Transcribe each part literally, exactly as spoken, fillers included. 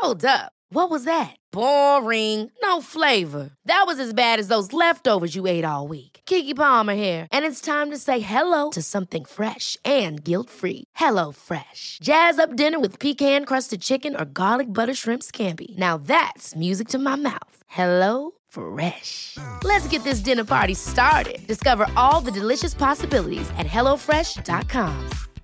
Hold up. What was that? Boring. No flavor. That was as bad as those leftovers you ate all week. Keke Palmer here, and it's time to say hello to something fresh and guilt-free. Hello Fresh. Jazz up dinner with pecan-crusted chicken or garlic butter shrimp scampi. Now that's music to my mouth. Hello Fresh. Let's get this dinner party started. Discover all the delicious possibilities at hello fresh dot com.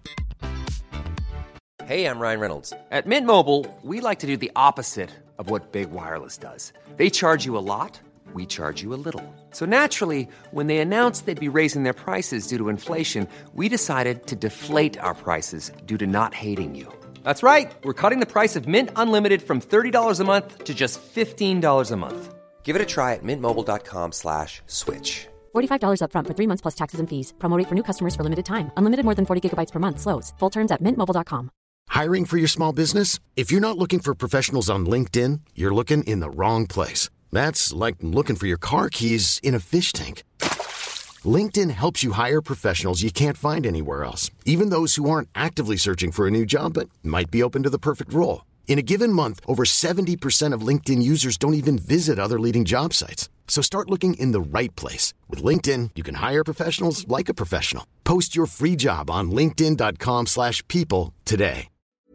Hey, I'm Ryan Reynolds. At Mint Mobile, we like to do the opposite of what Big Wireless does. They charge you a lot, we charge you a little. So naturally, when they announced they'd be raising their prices due to inflation, we decided to deflate our prices due to not hating you. That's right. We're cutting the price of Mint Unlimited from thirty dollars a month to just fifteen dollars a month. Give it a try at mintmobile.com slash switch. forty-five dollars up front for three months plus taxes and fees. Promo rate for new customers for limited time. Unlimited more than forty gigabytes per month. Slows full terms at mint mobile dot com. Hiring for your small business? If you're not looking for professionals on LinkedIn, you're looking in the wrong place. That's like looking for your car keys in a fish tank. LinkedIn helps you hire professionals you can't find anywhere else, even those who aren't actively searching for a new job but might be open to the perfect role. In a given month, over seventy percent of LinkedIn users don't even visit other leading job sites. So start looking in the right place. With LinkedIn, you can hire professionals like a professional. Post your free job on linkedin dot com slash people today.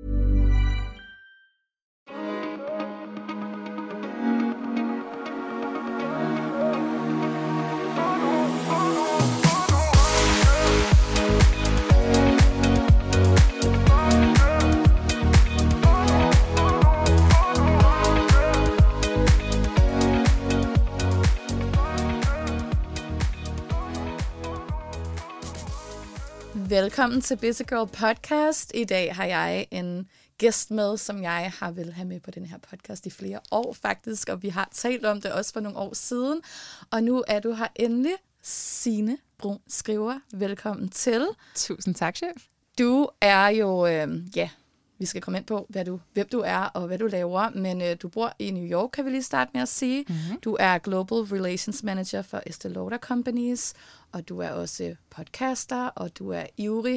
Velkommen til Busy Girl Podcast. I dag har jeg en gæst med, som jeg har vil have med på den her podcast i flere år faktisk, og vi har talt om det også for nogle år siden. Og nu er du her endelig, Signe Brun Skriver. Velkommen til. Tusind tak, chef. Du er jo, øh, ja, vi skal komme ind på, hvad du, hvem du er og hvad du laver, men øh, du bor i New York, kan vi lige starte med at sige. Mm-hmm. Du er Global Relations Manager for Estée Lauder Companies, og du er også podcaster, og du er ivrig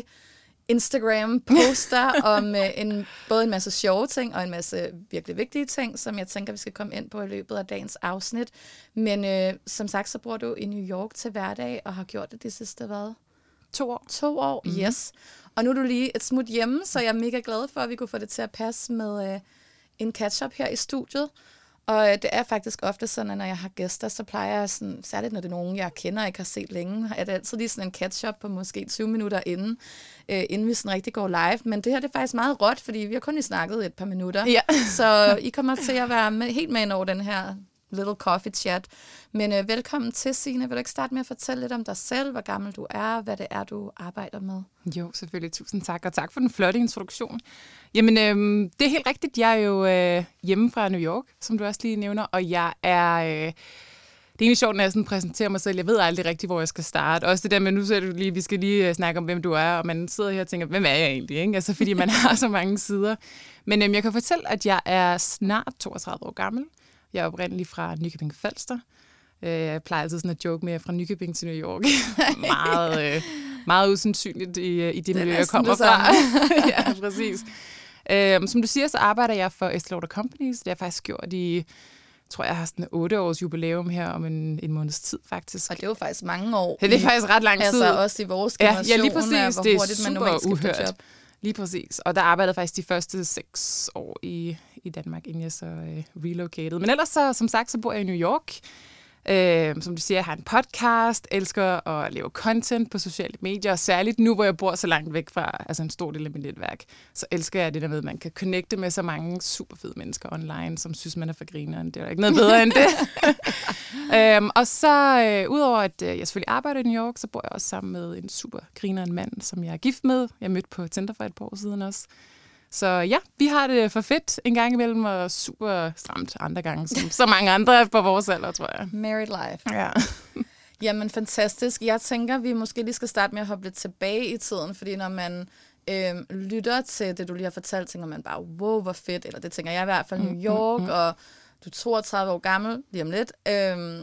Instagram-poster om øh, en, både en masse sjove ting og en masse virkelig vigtige ting, som jeg tænker, vi skal komme ind på i løbet af dagens afsnit. Men øh, som sagt, så bor du i New York til hverdag og har gjort det de sidste, hvad? To år. To år, mm-hmm. Yes. Og nu er du lige et smut hjemme, så jeg er mega glad for, at vi kunne få det til at passe med øh, en catch-up her i studiet. Og det er faktisk ofte sådan, at når jeg har gæster, så plejer jeg sådan, særligt når det er nogen, jeg kender og ikke har set længe, er det altid lige sådan en catch-up på måske tyve minutter inden, øh, inden vi sådan rigtig går live. Men det her det er faktisk meget råt, fordi vi har kun lige snakket et par minutter. Ja. Så I kommer til at være med, helt med ind over den her little coffee chat. Men øh, velkommen til, Signe. Vil du ikke starte med at fortælle lidt om dig selv, hvor gammel du er, hvad det er, du arbejder med? Jo, selvfølgelig. Tusind tak, og tak for den flotte introduktion. Jamen, øh, det er helt rigtigt. Jeg er jo øh, hjemme fra New York, som du også lige nævner, og jeg er... Øh, det er egentlig sjovt, når jeg sådan præsenterer mig selv. Jeg ved aldrig rigtigt, hvor jeg skal starte. Også det der med, nu ser du lige, vi skal lige snakke om, hvem du er, og man sidder her og tænker, hvem er jeg egentlig? Ikke? Altså, fordi man har så mange sider. Men øh, jeg kan fortælle, at jeg er snart toogtredive år gammel. Jeg er oprindelig fra Nykøbing Falster. Jeg plejer altid sådan at joke med, at fra Nykøbing til New York. meget, meget usandsynligt i, i det, det miljø, jeg kommer fra. Ja, præcis. Um, som du siger, så arbejder jeg for Estée Lauder Companies. Det har jeg faktisk gjort i, tror jeg, har sådan otte års jubilæum her om en, en måneds tid, faktisk. Og det er jo faktisk mange år. Ja, det er faktisk ret lang tid. Altså også i vores generation. Ja, ja lige præcis. Hvor det er hurtigt man super uhørt. job. Lige præcis. Og der arbejdede faktisk de første seks år i, i Danmark, inden jeg så øh, relocated. Men ellers, så, som sagt, så bor jeg i New York. Øh, som du siger, jeg har en podcast, elsker at lave content på sociale medier, og særligt nu, hvor jeg bor så langt væk fra altså en stor del af mit netværk, så elsker jeg det der med, at man kan connecte med så mange super fede mennesker online, som synes, man er for grineren. Det er ikke noget bedre end det. øhm, og så, øh, udover at øh, jeg selvfølgelig arbejder i New York, så bor jeg også sammen med en super grineren mand, som jeg er gift med. Jeg mødte på Tinder for et par år siden også. Så ja, vi har det for fedt en gang imellem, og super stramt andre gange, som så mange andre på vores alder, tror jeg. Married life. Ja. Jamen, fantastisk. Jeg tænker, vi måske lige skal starte med at hoppe lidt tilbage i tiden, fordi når man øh, lytter til det, du lige har fortalt, tænker man bare, wow, hvor fedt, eller det tænker jeg i hvert fald, New York, mm, mm, mm. og du er toogtredive år gammel, lige om lidt. Øh,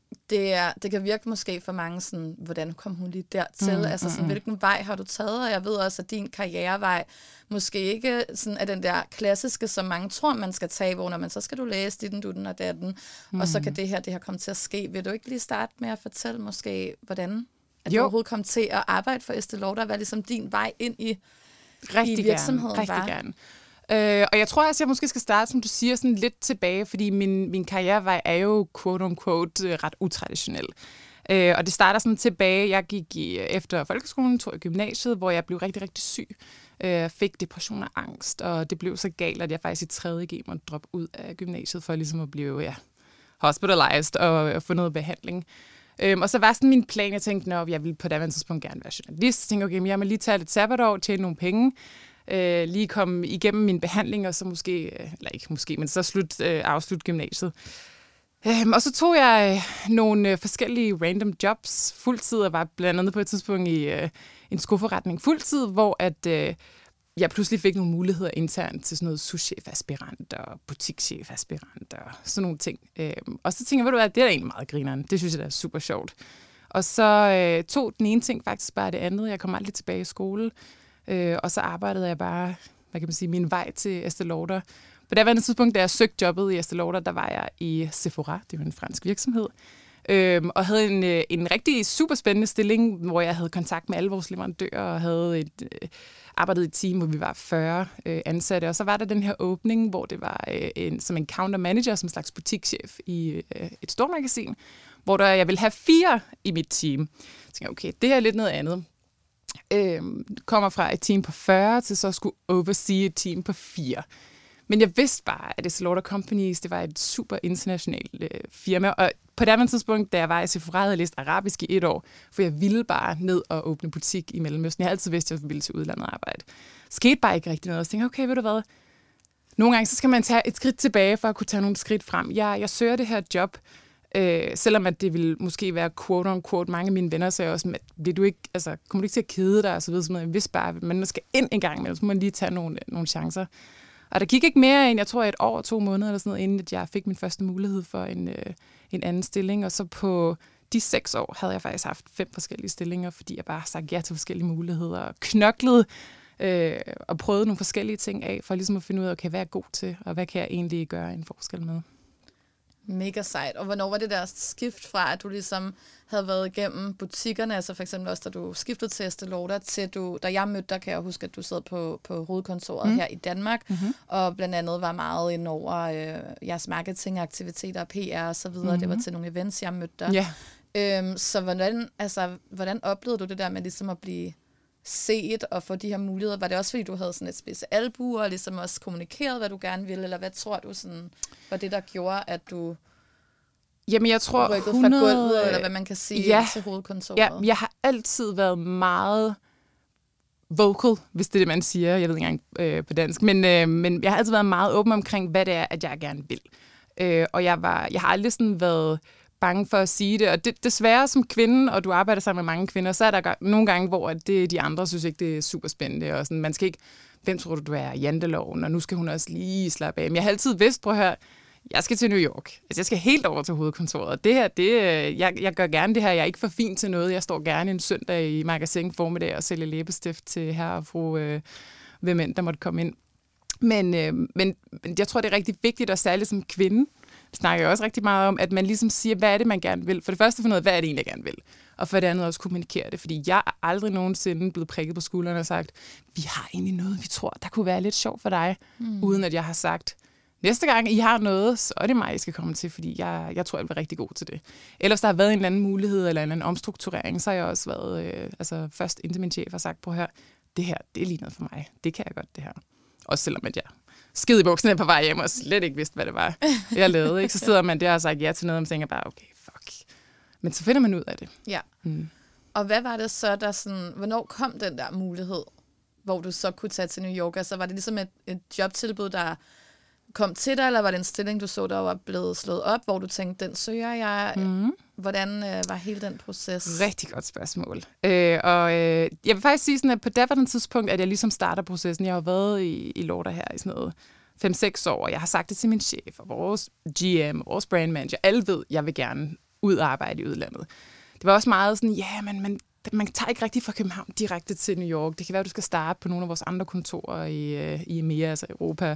det, er, det kan virke måske for mange sådan, hvordan kom hun lige dertil? Mm, altså sådan, mm, hvilken vej har du taget? Og jeg ved også, at din karrierevej måske ikke sådan er den der klassiske, som mange tror, man skal tage, hvor når man så skal du læse dit, dutten og datten, mm. og så kan det her, det her komme til at ske. Vil du ikke lige starte med at fortælle måske, hvordan at du overhovedet kom til at arbejde for Estée Lauder? Hvad er ligesom din vej ind i, rigtig i virksomheden gerne, rigtig var? gerne. Øh, og jeg tror også, jeg måske skal starte, som du siger, sådan lidt tilbage, fordi min, min karrierevej er jo quote-unquote ret utraditionel. Øh, og det starter sådan tilbage, jeg gik i, efter folkeskolen, tog i gymnasiet, hvor jeg blev rigtig, rigtig syg. Jeg fik depression og angst, og det blev så galt, at jeg faktisk i tredje G måtte droppe ud af gymnasiet for ligesom at blive ja, hospitalized og, og få noget behandling. Øhm, og så var sådan min plan, jeg tænkte, at jeg ville på daværende tidspunkt gerne være journalist. Jeg tænkte, okay, men jeg må lige tage lidt sabbatår, tjene nogle penge, øh, lige komme igennem min behandling, og så måske, øh, eller ikke måske, men så slut, øh, afslutte gymnasiet. Øhm, og så tog jeg øh, nogle øh, forskellige random jobs fuldtid, og var blandt andet på et tidspunkt i øh, en skoforretning fuldtid, hvor at, øh, jeg pludselig fik nogle muligheder internt til sådan noget souschefaspirant og butikschefaspirant og sådan nogle ting. Øhm, og så tænkte jeg, ved du hvad, det er da egentlig meget grineren. Det synes jeg, det er super sjovt. Og så øh, tog den ene ting faktisk bare det andet. Jeg kom aldrig tilbage i skole, øh, og så arbejdede jeg bare, hvad kan man sige, min vej til Estée Lauder. På det andet tidspunkt, da jeg søgte jobbet i Estée Lauder, der var jeg i Sephora, det er jo en fransk virksomhed, øhm, og havde en, en rigtig super spændende stilling, hvor jeg havde kontakt med alle vores leverandører og havde et, øh, arbejdet i et team, hvor vi var fyrre øh, ansatte. Og så var der den her åbning, hvor det var øh, en, som en counter manager, som en slags butikschef i øh, et stort magasin, hvor der, jeg ville have fire i mit team. Så tænkte jeg, okay, det er lidt noget andet. Øhm, kommer fra et team på fyrre til så skulle oversee et team på fire. Men jeg vidste bare, at Estée Lauder Companies, det var et super internationalt øh, firma. Og på det andet tidspunkt, da jeg var i Sephora, havde jeg læst arabisk i et år, for jeg ville bare ned og åbne butik i Mellemøsten. Jeg har altid vidst, at jeg ville til udlandet arbejde. Skete bare ikke rigtig noget. Så tænkte jeg, okay, ved du hvad? Nogle gange så skal man tage et skridt tilbage, for at kunne tage nogle skridt frem. Jeg, jeg søger det her job, øh, selvom at det ville måske være quote-unquote. Mange af mine venner sagde også, at bliver du ikke, altså, kommer du ikke til at kede dig? Og så videre, jeg vidste bare, at man skal ind en gang, men så må man lige tage nogle, nogle chancer. Og der gik ikke mere end, jeg tror, et år og to måneder, eller sådan noget, inden at jeg fik min første mulighed for en, øh, en anden stilling. Og så på de seks år havde jeg faktisk haft fem forskellige stillinger, fordi jeg bare har sagt ja til forskellige muligheder og knoklet øh, og prøvet nogle forskellige ting af, for ligesom at finde ud af, okay, hvad er jeg god til, og hvad kan jeg egentlig gøre en forskel med. Mega sejt. Og hvornår var det der skift fra, at du ligesom havde været igennem butikkerne, altså for eksempel også, da du skiftede til Estée Lauder, til du, da jeg mødte dig, kan jeg huske, at du sad på, på hovedkontoret mm. her i Danmark, mm-hmm. og blandt andet var meget ind over øh, jeres marketingaktiviteter, P R og så videre. Mm-hmm. Det var til nogle events, jeg mødte dig. Yeah. Øhm, så hvordan, altså, hvordan oplevede du det der med ligesom at blive set og få de her muligheder? Var det også, fordi du havde sådan et spidse albuer, og ligesom også kommunikeret, hvad du gerne ville, eller hvad tror du sådan, var det, der gjorde, at du Jamen, jeg tror rykket hundrede fra gulvet, eller hvad man kan sige, ja, til hovedkontoret? Ja, jeg har altid været meget vocal, hvis det er det, man siger. Jeg ved ikke engang øh, på dansk, men, øh, men jeg har altid været meget åben omkring, hvad det er, at jeg gerne vil. Øh, og jeg, var, jeg har aldrig sådan været bange for at sige det, og det, desværre som kvinde, og du arbejder sammen med mange kvinder, så er der nogle gange, hvor det, de andre synes ikke, det er super spændende, og sådan, man skal ikke, hvem tror du, du er, janteloven, og nu skal hun også lige slappe af. Men jeg har altid vidst, prøv at høre, jeg skal til New York. Altså, jeg skal helt over til hovedkontoret. Det her, det, jeg, jeg gør gerne det her. Jeg er ikke for fin til noget. Jeg står gerne en søndag i magasin formiddag og sælger læbestift til her og fru øh, hvem end, der måtte komme ind. Men, øh, men, men jeg tror, det er rigtig vigtigt, og særligt som kvinde, snakker jeg også rigtig meget om, at man ligesom siger, hvad er det, man gerne vil. For det første for noget, hvad er det egentlig, jeg gerne vil? Og for det andet også kommunikere det. Fordi jeg er aldrig nogensinde blevet prikket på skulderen og sagt, vi har egentlig noget, vi tror, der kunne være lidt sjovt for dig, mm. uden at jeg har sagt, næste gang I har noget, så er det mig, I skal komme til, fordi jeg, jeg tror, jeg bliver rigtig god til det. Ellers der har været en eller anden mulighed, eller en anden omstrukturering, så har jeg også været, øh, altså først ind til min chef og sagt, prøv her, det her, det er lige noget for mig. Det kan jeg godt, det her. Også selvom at jeg skide i bukserne på vej hjem, og slet ikke vidste, hvad det var, jeg lavede. Ikke? Så sidder man der og sagt ja til noget, og man tænker bare, okay, fuck. Men så finder man ud af det. Ja. Mm. Og hvad var det så, der sådan, hvornår kom den der mulighed, hvor du så kunne tage til New York? Altså var det ligesom et, et jobtilbud, der kom til dig, eller var det en stilling, du så, der var blevet slået op, hvor du tænkte, den søger jeg? Mm. Hvordan øh, var hele den proces? Rigtig godt spørgsmål. Øh, og øh, jeg vil faktisk sige sådan, at på det tidspunkt, at jeg ligesom starter processen. Jeg har været i, i Lauder her i sådan noget fem seks år, og jeg har sagt det til min chef, og vores G M, og vores brand manager. Alle ved, jeg vil gerne ud og arbejde i udlandet. Det var også meget sådan, ja, men man, man tager ikke rigtig fra København direkte til New York. Det kan være, at du skal starte på nogle af vores andre kontorer i, i E M E A, altså Europa.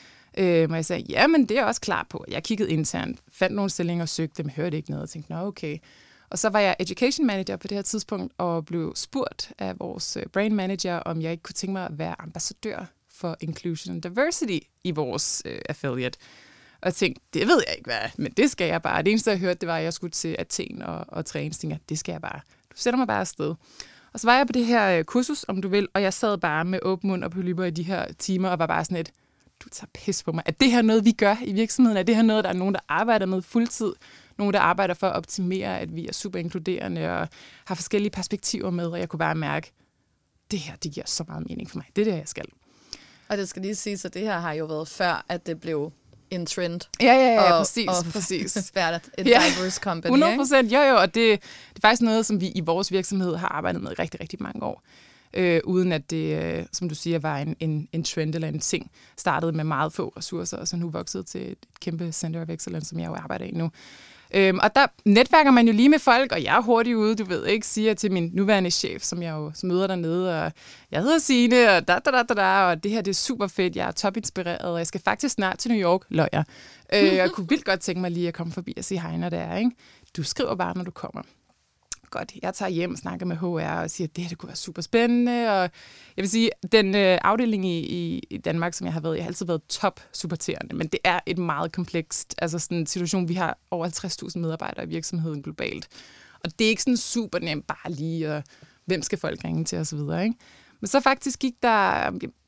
Øh, og jeg sagde, ja, men det er jeg også klar på. Jeg kiggede internt, fandt nogle stillinger og søgte dem, hørte ikke noget og tænkte, nå okay. Og så var jeg education manager på det her tidspunkt og blev spurgt af vores brand manager, om jeg ikke kunne tænke mig at være ambassadør for Inclusion and Diversity i vores øh, affiliate. Og jeg tænkte, det ved jeg ikke hvad, men det skal jeg bare. Det eneste, jeg hørte, det var, at jeg skulle til Athen og, og træne. Så tænkte jeg, det skal jeg bare. Du sætter mig bare afsted. Og så var jeg på det her øh, kursus, om du vil, og jeg sad bare med åben mund og polypper i de her timer og var bare sådan et, du tager pis på mig. Er det her noget, vi gør i virksomheden? Er det her noget, der er nogen, der arbejder med fuldtid? Nogen, der arbejder for at optimere, at vi er super inkluderende og har forskellige perspektiver med, og jeg kunne bare mærke, det her, det giver så meget mening for mig. Det er det, jeg skal. Og det skal lige sige, så det her har jo været før, at det blev en trend. Ja, ja, ja, og, præcis. Og præcis. være et ja, diverse company. hundrede procent, jo jo, og det, det er faktisk noget, som vi i vores virksomhed har arbejdet med rigtig, rigtig mange år. Øh, uden at det, øh, som du siger, var en, en, en trend eller en ting. Startede med meget få ressourcer, og så nu vokset til et kæmpe Center of Excellence, som jeg jo arbejder i nu. Øhm, og der netværker man jo lige med folk, og jeg er hurtigt ude, du ved ikke, siger til min nuværende chef, som jeg jo møder dernede, og jeg hedder Signe, og da, da, da, da, da, og det her det er super fedt, jeg er topinspireret, og jeg skal faktisk snart til New York, løg jeg. Øh, jeg kunne vildt godt tænke mig lige at komme forbi og sige hej, når det er, ikke? Du skriver bare, når du kommer. Godt, jeg tager hjem og snakker med H R og siger, at det her det kunne være super spændende. Og jeg vil sige, den øh, afdeling i, i, i Danmark, som jeg har været, jeg har altid været top supporterende, men det er et meget komplekst altså sådan en situation. Vi har over halvtreds tusind medarbejdere i virksomheden globalt. Og det er ikke sådan super nemt bare lige, og hvem skal folk ringe til osv. Ikke? Men så faktisk gik der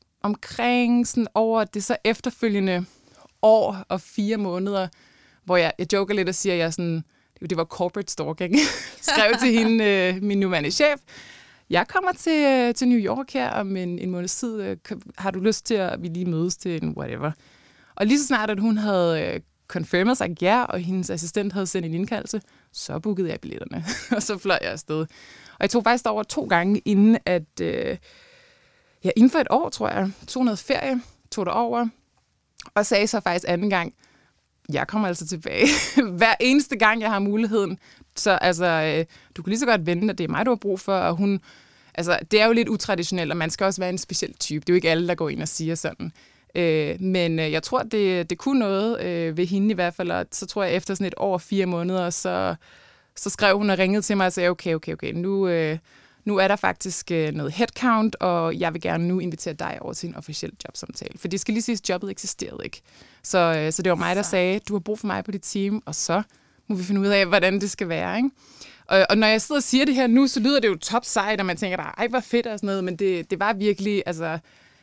omkring sådan over det så efterfølgende år og fire måneder, hvor jeg, jeg joker lidt og siger, at jeg sådan... Det var corporate stalking. Skrev til hende, øh, min nuværende chef, jeg kommer til, øh, til New York her om en, en måneds tid. Øh, har du lyst til, at vi lige mødes til en whatever? Og lige så snart, at hun havde øh, confirmet sig ja, og hendes assistent havde sendt en indkaldelse, så bookede jeg billetterne, og så fløj jeg afsted. Og jeg tog faktisk over to gange, inden at, øh, ja, inden for et år, tror jeg, tog noget ferie, tog det over, og sagde så faktisk anden gang, jeg kommer altså tilbage. Hver eneste gang, jeg har muligheden. Så altså, øh, du kan lige så godt vente, at det er mig, du har brug for. Og hun, altså, det er jo lidt utraditionelt, og man skal også være en speciel type. Det er jo ikke alle, der går ind og siger sådan. Øh, men øh, jeg tror, det, det kunne noget øh, ved hende i hvert fald. Og så tror jeg, efter sådan et år og fire måneder, så, så skrev hun og ringede til mig og sagde, okay, okay, okay, nu... Øh, Nu er der faktisk øh, noget headcount, og jeg vil gerne nu invitere dig over til en officiel jobsamtale. For det skal lige sige, at jobbet eksisterede ikke. Så, øh, så det var mig, der sagde, du har brug for mig på dit team, og så må vi finde ud af, hvordan det skal være. Ikke? Og, og når jeg sidder og siger det her nu, så lyder det jo top sejt, og man tænker, ej, hvor fedt og sådan noget, men det, det var virkelig altså,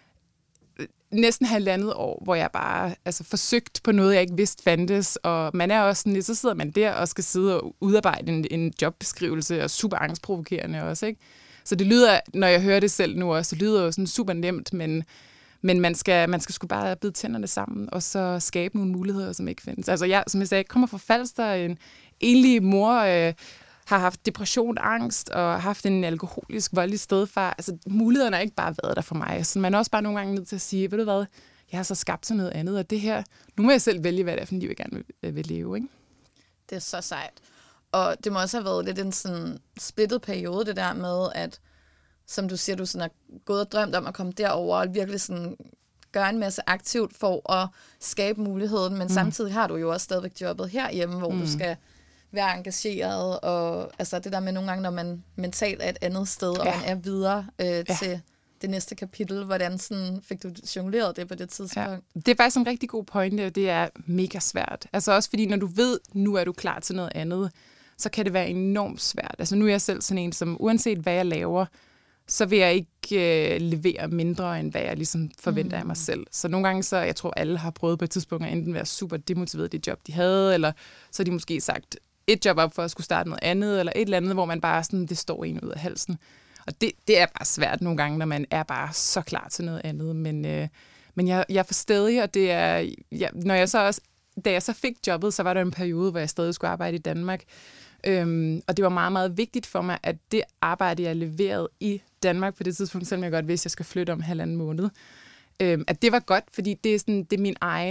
næsten halvandet år, hvor jeg bare altså, forsøgte på noget, jeg ikke vidste fandtes. Og man er også sådan lidt, så sidder man der og skal sidde og udarbejde en, en jobbeskrivelse, og super angstprovokerende også, ikke? Så det lyder, når jeg hører det selv nu også, det lyder jo sådan super nemt, men, men man skal, man skal sgu bare bide tænderne sammen, og så skabe nogle muligheder, som ikke findes. Altså jeg, som jeg sagde, kommer fra Falster, en enlig mor, øh, har haft depression, angst, og haft en alkoholisk, voldelig stedfar. Altså mulighederne har ikke bare været der for mig. Så man er også bare nogle gange nødt til at sige, ved du hvad, jeg har så skabt til noget andet, og det her, nu må jeg selv vælge, hvad det er for en liv, jeg gerne vil, vil leve, ikke? Det er så sejt. Og det må også have været lidt en sådan splittet periode, det der med, at, som du siger, du sådan har gået og drømt om at komme derover og virkelig sådan gøre en masse aktivt for at skabe muligheden, men mm. samtidig har du jo også stadigvæk jobbet herhjemme, hvor mm. du skal være engageret, og altså det der med nogle gange, når man mentalt er et andet sted, og ja. man er videre øh, ja. til det næste kapitel. Hvordan sådan fik du jongleret det på det tidspunkt? Ja. Det er faktisk en rigtig god pointe, og det er mega svært. Altså også fordi, når du ved, nu er du klar til noget andet, så kan det være enormt svært. Altså nu er jeg selv sådan en, som uanset hvad jeg laver, så vil jeg ikke øh, levere mindre, end hvad jeg ligesom forventer mm. af mig selv. Så nogle gange, så jeg tror, alle har prøvet på et tidspunkt at enten være super demotiveret i det job, de havde, eller så har de måske sagt et job op for at skulle starte noget andet, eller et eller andet, hvor man bare sådan, det står en ud af halsen. Og det, det er bare svært nogle gange, når man er bare så klar til noget andet. Men, øh, men jeg, jeg får stadig, og det er, jeg, når jeg så også, da jeg så fik jobbet, så var der en periode, hvor jeg stadig skulle arbejde i Danmark. Øhm, og det var meget, meget vigtigt for mig, at det arbejde, jeg leverede i Danmark på det tidspunkt, selvom jeg godt vidste, at jeg skal flytte om halvanden måned, øhm, at det var godt, fordi det er, sådan, det er min egen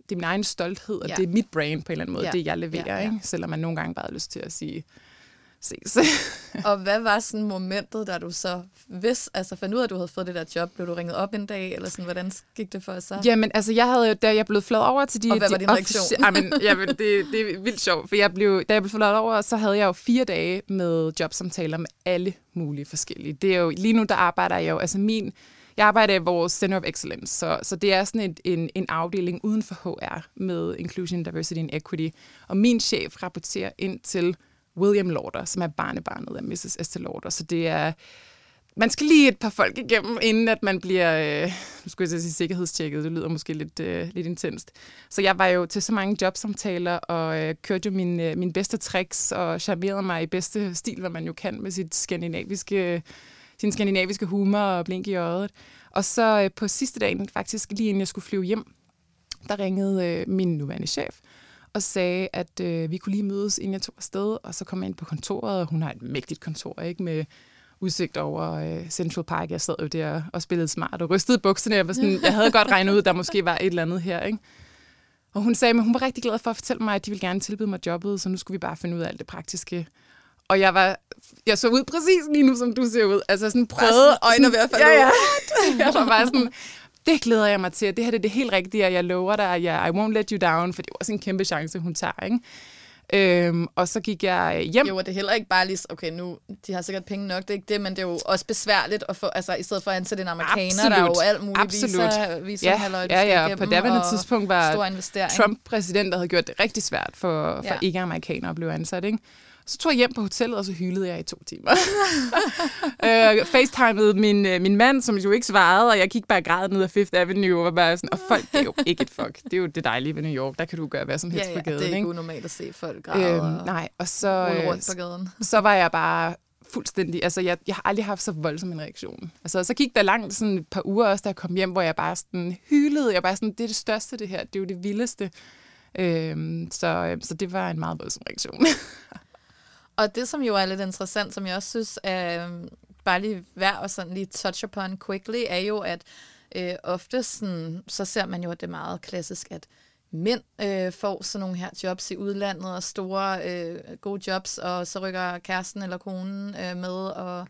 det er min egen stolthed, og ja. det er mit brand på en eller anden måde, ja. det jeg leverer, ja, ja. ikke? Selvom man nogle gange bare har lyst til at sige, ses. Og hvad var sådan momentet, da du så hvis, altså fandt ud af, at du havde fået det der job? Blev du ringet op en dag, eller sådan, hvordan gik det for sig? Jamen, altså, jeg havde jo, da jeg blev flået over til de... Og hvad var de din reaktion? Jamen, jamen det, det er vildt sjovt, for jeg blev, da jeg blev flået over, så havde jeg jo fire dage med jobsamtaler med alle mulige forskellige. Det er jo, lige nu, der arbejder jeg jo, altså min... Jeg arbejder i vores Center of Excellence, så, så det er sådan en, en, en afdeling uden for H R med Inclusion, Diversity and Equity. Og min chef rapporterer ind til William Lauder, som er barnebarnet af missus Esther Lauder. Så det er... Man skal lige et par folk igennem, inden at man bliver, øh, nu skulle jeg sige sikkerhedstjekket, det lyder måske lidt, øh, lidt intenst. Så jeg var jo til så mange jobsamtaler, og øh, kørte jo mine, øh, mine bedste tricks, og charmerede mig i bedste stil, hvad man jo kan med sit skandinaviske, sin skandinaviske humor og blink i øjet. Og så øh, på sidste dagen, faktisk lige inden jeg skulle flyve hjem, der ringede øh, min nuværende chef, og sagde, at øh, vi kunne lige mødes, inden jeg tog afsted, og så kom jeg ind på kontoret, og hun har et mægtigt kontor, ikke, med udsigt over øh, Central Park. Jeg sad jo der og spillede smart og rystede bukserne. Jeg, var sådan, jeg havde godt regnet ud, at der måske var et eller andet her, ikke? Og hun sagde, at hun var rigtig glad for at fortælle mig, at de ville gerne tilbyde mig jobbet, så nu skulle vi bare finde ud af alt det praktiske. Og jeg var, jeg så ud præcis lige nu, som du ser ud. Altså sådan prøvede... Øjne ved at falde ja, ja. Jeg var bare sådan... Det glæder jeg mig til. Det her det er det helt rigtige, og jeg lover dig, at jeg, I won't let you down, for det var også en kæmpe chance, hun tager, ikke? Øhm, og så gik jeg hjem. Jo, og det er heller ikke bare lige, okay, nu, de har sikkert penge nok, det er ikke det, men det er jo også besværligt at få, altså i stedet for at ansætte en amerikaner, Absolut. der er jo alt muligt Absolut. visa, visa ja, halløj, ja, ja, på daværende tidspunkt var Trump præsident, der havde gjort det rigtig svært for, for ja. ikke-amerikanere at blive ansat, ikke? Så tog jeg hjem på hotellet, og så hylede jeg i to timer. øh, FaceTimede min, min mand, som jo ikke svarede, og jeg gik bare græd ned ad Fifth Avenue, og var bare sådan, og folk, det er jo ikke et fuck. Det er jo det dejlige ved New York, der kan du gøre hvad som helst ja, ja, på gaden. det er ikke, ikke unormalt at se folk græde øhm, og nej, og så, rulle rundt på gaden. Så var jeg bare fuldstændig, altså jeg, jeg har aldrig haft så voldsom en reaktion. Altså så gik der langt sådan et par uger også, da jeg kom hjem, hvor jeg bare sådan hylede, jeg bare sådan, det er det største det her, det er jo det vildeste. Øhm, så, så det var en meget voldsom reaktion. Og det, som jo er lidt interessant, som jeg også synes er øh, bare lige værd at sådan lige touch upon quickly, er jo, at øh, ofte sådan, så ser man jo, at det er meget klassisk, at mænd øh, får sådan nogle her jobs i udlandet, og store øh, gode jobs, og så rykker kæresten eller konen øh, med, og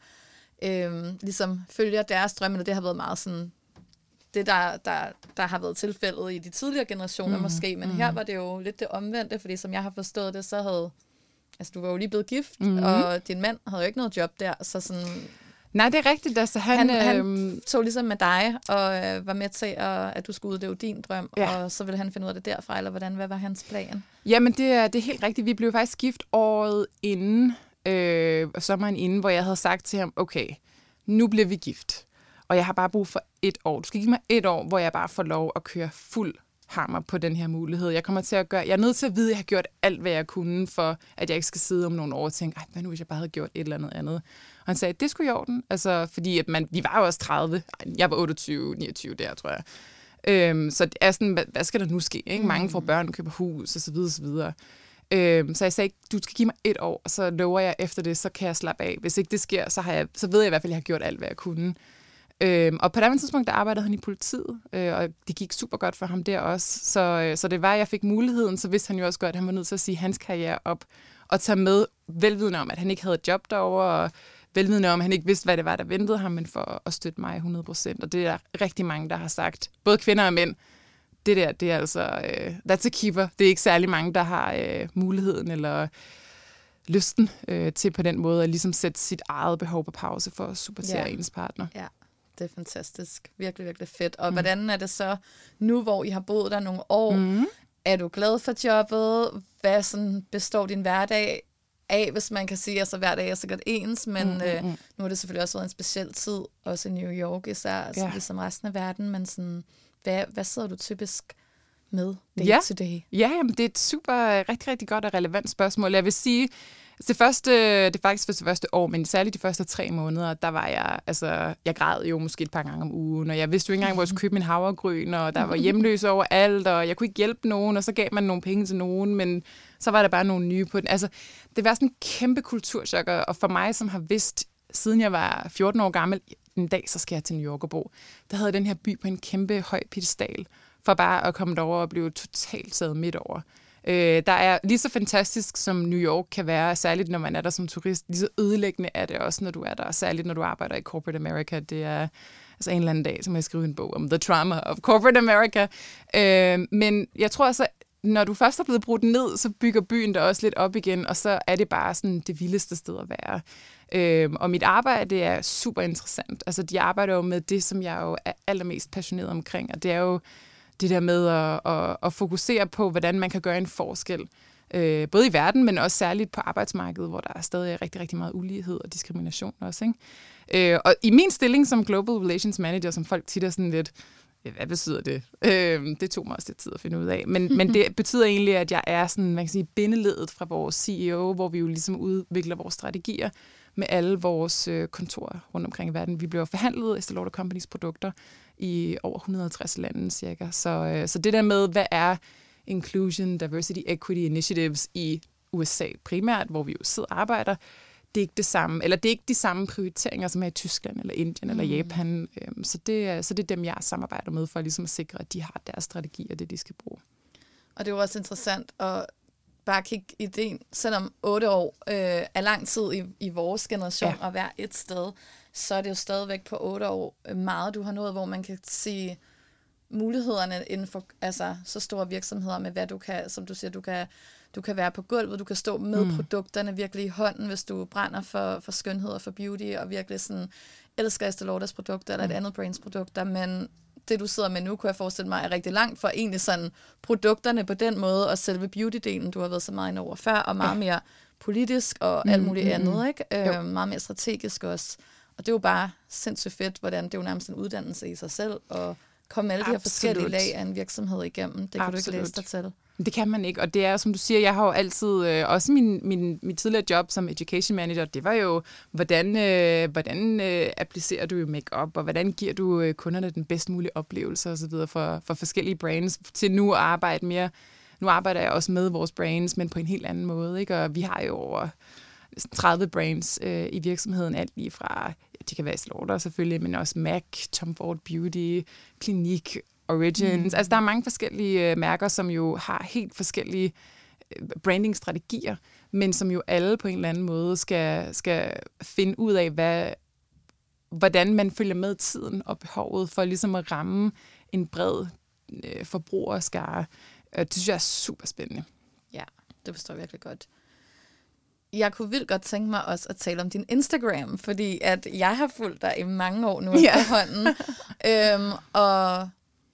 øh, ligesom følger deres drømme, og det har været meget sådan, det der, der, der har været tilfældet i de tidligere generationer mm, måske, men mm. her var det jo lidt det omvendte, fordi som jeg har forstået det, så havde altså, du var jo lige blevet gift, mm-hmm. og din mand havde jo ikke noget job der, så sådan... Nej, det er rigtigt. Altså, han, han, øhm... han tog ligesom med dig, og øh, var med til, at, at du skulle udleve din drøm, ja. Og så ville han finde ud af det derfra, eller hvordan, hvad var hans plan? Jamen, det er, det er helt rigtigt. Vi blev faktisk gift året inden, øh, sommeren inden, hvor jeg havde sagt til ham, okay, nu bliver vi gift, og jeg har bare brug for et år. Du skal give mig et år, hvor jeg bare får lov at køre fuld hammer på den her mulighed. Jeg kommer til at gøre, jeg er nødt til at vide, at jeg har gjort alt, hvad jeg kunne, for at jeg ikke skal sidde om nogle år og tænke, ej, hvad nu hvis jeg bare havde gjort et eller andet andet. Og han sagde, det skulle i orden, altså, fordi at man, vi var jo også tredive, jeg var otteogtyve, niogtyve der, tror jeg. Øhm, så det er sådan, hvad, hvad skal der nu ske? Ikke? Mange får børn, køber hus, og så videre, så videre. Øhm, så jeg sagde, du skal give mig et år, og så lover jeg efter det, så kan jeg slappe af. Hvis ikke det sker, så, har jeg, så ved jeg i hvert fald, at jeg har gjort alt, hvad jeg kunne. Øhm, og på det tidspunkt, der arbejdede han i politiet, øh, og det gik super godt for ham der også. Så, øh, så det var, at jeg fik muligheden, så vidste han jo også godt, at han var nødt til at sige hans karriere op, og tage med velvidende om, at han ikke havde et job derovre, og velvidende om, at han ikke vidste, hvad det var, der ventede ham, men for at støtte mig hundrede procent. Og det er der rigtig mange, der har sagt, både kvinder og mænd, det der, det er altså, øh, that's a keeper. Det er ikke særlig mange, der har øh, muligheden eller lysten øh, til på den måde at ligesom sætte sit eget behov på pause for at supportere ja. ens partner. Ja. Det er fantastisk. Virkelig, virkelig fedt. Og mm. hvordan er det så nu, hvor I har boet der nogle år? Mm. Er du glad for jobbet? Hvad sådan består din hverdag af, hvis man kan sige, altså hver dag er sikkert ens, men mm, mm, øh, nu har det selvfølgelig også været en speciel tid, også i New York især, altså ja. Ligesom resten af verden, men sådan, hvad, hvad sidder du typisk med day ja. to day? Ja, jamen, det er et super, rigtig, rigtig godt og relevant spørgsmål. Jeg vil sige, det første, det er faktisk det første år, men særligt de første tre måneder, der var jeg, altså, jeg græd jo måske et par gange om ugen, og jeg vidste jo ikke engang, hvor jeg skulle købe min havregryn, og der var hjemløse overalt, og jeg kunne ikke hjælpe nogen, og så gav man nogle penge til nogen, men så var der bare nogle nye på den. Altså, det var sådan en kæmpe kulturschok, og for mig, som har vidst, siden jeg var fjorten år gammel, en dag, så skal jeg til New York og bo, der havde den her by på en kæmpe høj piedestal for bare at komme derover og blive totalt taget midt over. Øh, der er lige så fantastisk, som New York kan være, særligt når man er der som turist, lige så ødelæggende er det også, når du er der, særligt når du arbejder i corporate America. Det er altså en eller anden dag, så må jeg skrive en bog om The Trauma of Corporate America. Øh, men jeg tror altså, når du først er blevet brudt ned, så bygger byen der også lidt op igen, og så er det bare sådan det vildeste sted at være. Øhm, og mit arbejde er super interessant. Altså, de arbejder jo med det, som jeg jo er allermest passioneret omkring, og det er jo det der med at, at, at fokusere på, hvordan man kan gøre en forskel. Øh, både i verden, men også særligt på arbejdsmarkedet, hvor der er stadig rigtig, rigtig meget ulighed og diskrimination også, ikke? Øh, og i min stilling som Global Relations Manager, som folk tit er sådan lidt, hvad betyder det? Øh, det tog mig også lidt tid at finde ud af. Men, men det betyder egentlig, at jeg er sådan, man kan sige, bindeledet fra vores C E O, hvor vi jo ligesom udvikler vores strategier med alle vores øh, kontorer rundt omkring i verden. Vi bliver forhandlet Estée Lauder Companies produkter i over et hundrede og halvtreds lande cirka. Så, øh, så det der med, hvad er Inclusion, Diversity, Equity Initiatives i U S A primært, hvor vi jo sidder og arbejder, det er ikke det samme, eller det er ikke de samme prioriteringer, som er i Tyskland, eller Indien, mm. eller Japan. Så det, så det er dem, jeg samarbejder med, for ligesom at sikre, at de har deres strategi, og det, de skal bruge. Og det er jo også interessant at bare kigge ideen, selvom otte år øh, er lang tid i, i vores generation ja. At være et sted, så er det jo stadigvæk på otte år meget, du har nået, hvor man kan sige mulighederne inden for altså, så store virksomheder med, hvad du kan, som du siger, du kan Du kan være på gulvet, du kan stå med mm. produkterne virkelig i hånden, hvis du brænder for, for skønhed og for beauty, og virkelig sådan elsker Estée Lauders produkter, eller et andet brands produkter, men det, du sidder med nu, kunne jeg forestille mig, er rigtig langt for egentlig sådan produkterne på den måde, og selve beauty-delen, du har været så meget ind over før, og meget ja. Mere politisk og mm, alt muligt mm, andet, ikke? Øh, meget mere strategisk også. Og det er jo bare sindssygt fedt, hvordan det er jo nærmest en uddannelse i sig selv, og komme alle de her forskellige lag af en virksomhed igennem. Det kan Absolut. Du ikke læse dig til. Det kan man ikke, og det er, som du siger, jeg har jo altid, øh, også min, min, min tidligere job som education manager, det var jo, hvordan, øh, hvordan øh, applicerer du make-up, og hvordan giver du øh, kunderne den bedst mulige oplevelse og så videre for, for forskellige brands, til nu at arbejde mere. Nu arbejder jeg også med vores brands, men på en helt anden måde, ikke? Og vi har jo over tredive brands øh, i virksomheden, alt lige fra, det kan være Estée Lauder selvfølgelig, men også M A C, Tom Ford Beauty, Clinique, Origins. Mm. Altså, der er mange forskellige øh, mærker, som jo har helt forskellige øh, brandingstrategier, men som jo alle på en eller anden måde skal, skal finde ud af, hvad, hvordan man følger med tiden og behovet for ligesom at ramme en bred øh, forbrugerskare. Det synes jeg er super spændende. Ja, det forstår jeg virkelig godt. Jeg kunne vildt godt tænke mig også at tale om din Instagram, fordi at jeg har fulgt dig i mange år nu ja. efterhånden. øhm, og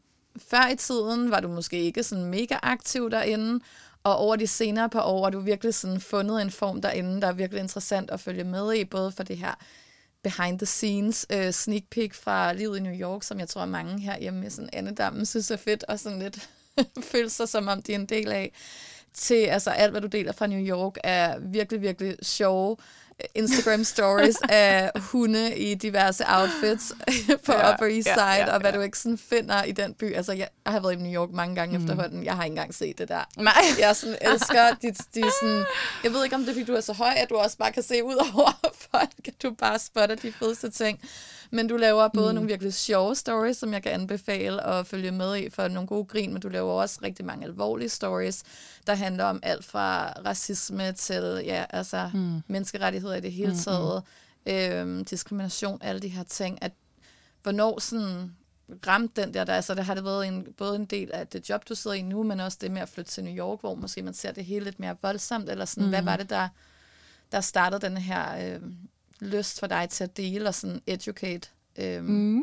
før i tiden var du måske ikke sådan mega aktiv derinde, og over de senere par år har du virkelig sådan fundet en form derinde, der er virkelig interessant at følge med i, både for det her behind the scenes uh, sneak peek fra livet i New York, som jeg tror mange herhjemme i sådan andedammen synes er fedt, og sådan lidt føler sig som om de er en del af, til altså alt, hvad du deler fra New York, er virkelig, virkelig sjove Instagram stories af hunde i diverse outfits på ja, Upper East Side, ja, ja, ja. Og hvad du ikke sådan finder i den by. Altså, jeg, jeg har været i New York mange gange mm. efterhånden. Jeg har ikke engang set det der. Nej. Jeg sådan elsker de, de sådan... Jeg ved ikke, om det er, fordi du er så høj, at du også bare kan se ud over folk, at du bare spotter de fedeste ting. Men du laver både mm. nogle virkelig sjove stories, som jeg kan anbefale at følge med i for nogle gode grin, men du laver også rigtig mange alvorlige stories, der handler om alt fra racisme til ja, altså mm. menneskerettigheder i det hele taget, mm. øhm, diskrimination, alle de her ting. At hvornår sådan ramte den der, der altså, der har det været en, både en del af det job, du sidder i nu, men også det med at flytte til New York, hvor måske man ser det hele lidt mere voldsomt, eller sådan, mm. hvad var det, der, der startede den her... Øh, lyst for dig til at dele og sådan educate øhm, mm.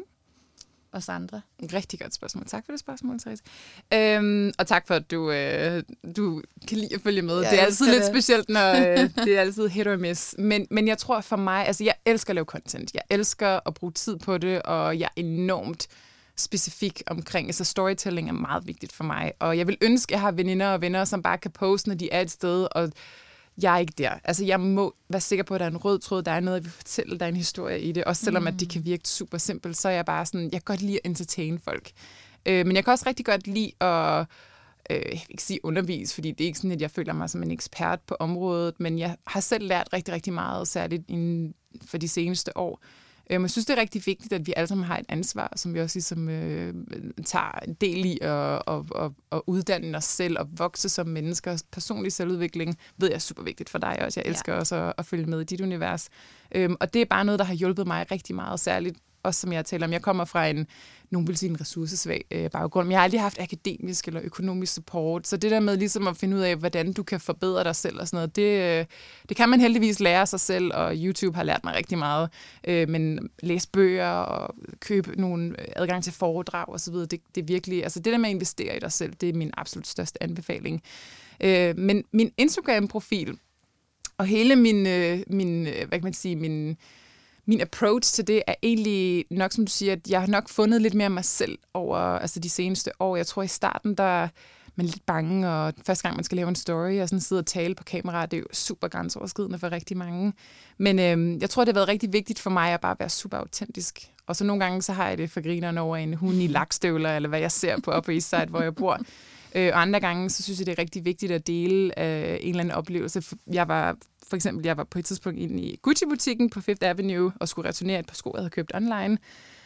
os andre? Rigtig godt spørgsmål. Tak for det spørgsmål, Therese. Øhm, og tak for, at du, øh, du kan lide at følge med. Ja, det er altid lidt det. Specielt, når øh, det er altid hit or miss. Men, men jeg tror for mig, altså jeg elsker at lave content. Jeg elsker at bruge tid på det, og jeg er enormt specifik omkring. Altså storytelling er meget vigtigt for mig. Og jeg vil ønske, at jeg har veninder og venner, som bare kan poste, når de er et sted, og jeg er ikke der. Altså, jeg må være sikker på, at der er en rød tråd, der er noget, jeg vil fortælle, der er en historie i det. Også selvom, mm. at det kan virke super simpelt, så er jeg bare sådan, jeg kan godt lide at entertain folk. Øh, men jeg kan også rigtig godt lide at, øh, jeg vil ikke sige undervise, fordi det er ikke sådan, at jeg føler mig som en ekspert på området, men jeg har selv lært rigtig, rigtig meget, særligt inden for de seneste år. Øh, jeg synes, det er rigtig vigtigt, at vi alle sammen har et ansvar, som vi også ligesom, øh, tager en del i at, at, at, at uddanne os selv og vokse som mennesker. Personlig selvudvikling ved jeg er super vigtigt for dig også. Jeg elsker ja. også at, at følge med i dit univers. Øhm, og det er bare noget, der har hjulpet mig rigtig meget, særligt også som jeg taler om. Jeg kommer fra en, nogen vil sige en ressourcesvag øh, baggrund, men jeg har aldrig haft akademisk eller økonomisk support. Så det der med ligesom at finde ud af, hvordan du kan forbedre dig selv og sådan noget, det, øh, det kan man heldigvis lære sig selv, og YouTube har lært mig rigtig meget. Øh, men læse bøger og købe nogle adgang til foredrag og så videre, det, det er virkelig, altså det der med at investere i dig selv, det er min absolut største anbefaling. Øh, men min Instagram-profil og hele min, øh, min hvad kan man sige, min Min approach til det er egentlig nok, som du siger, at jeg har nok fundet lidt mere mig selv over altså de seneste år. Jeg tror i starten, der er man lidt bange, og første gang man skal lave en story og sådan sidde og tale på kamera, det er jo super grænseoverskridende for rigtig mange. Men øhm, jeg tror, det har været rigtig vigtigt for mig at bare være super autentisk. Og så nogle gange, så har jeg det for grineren over en hund i lakstøvler, eller hvad jeg ser på Upper East Side, hvor jeg bor. Øh, og andre gange, så synes jeg, det er rigtig vigtigt at dele øh, en eller anden oplevelse. Jeg var for eksempel, jeg var på et tidspunkt inde i Gucci-butikken på Fifth Avenue og skulle returnere et par sko, jeg havde købt online.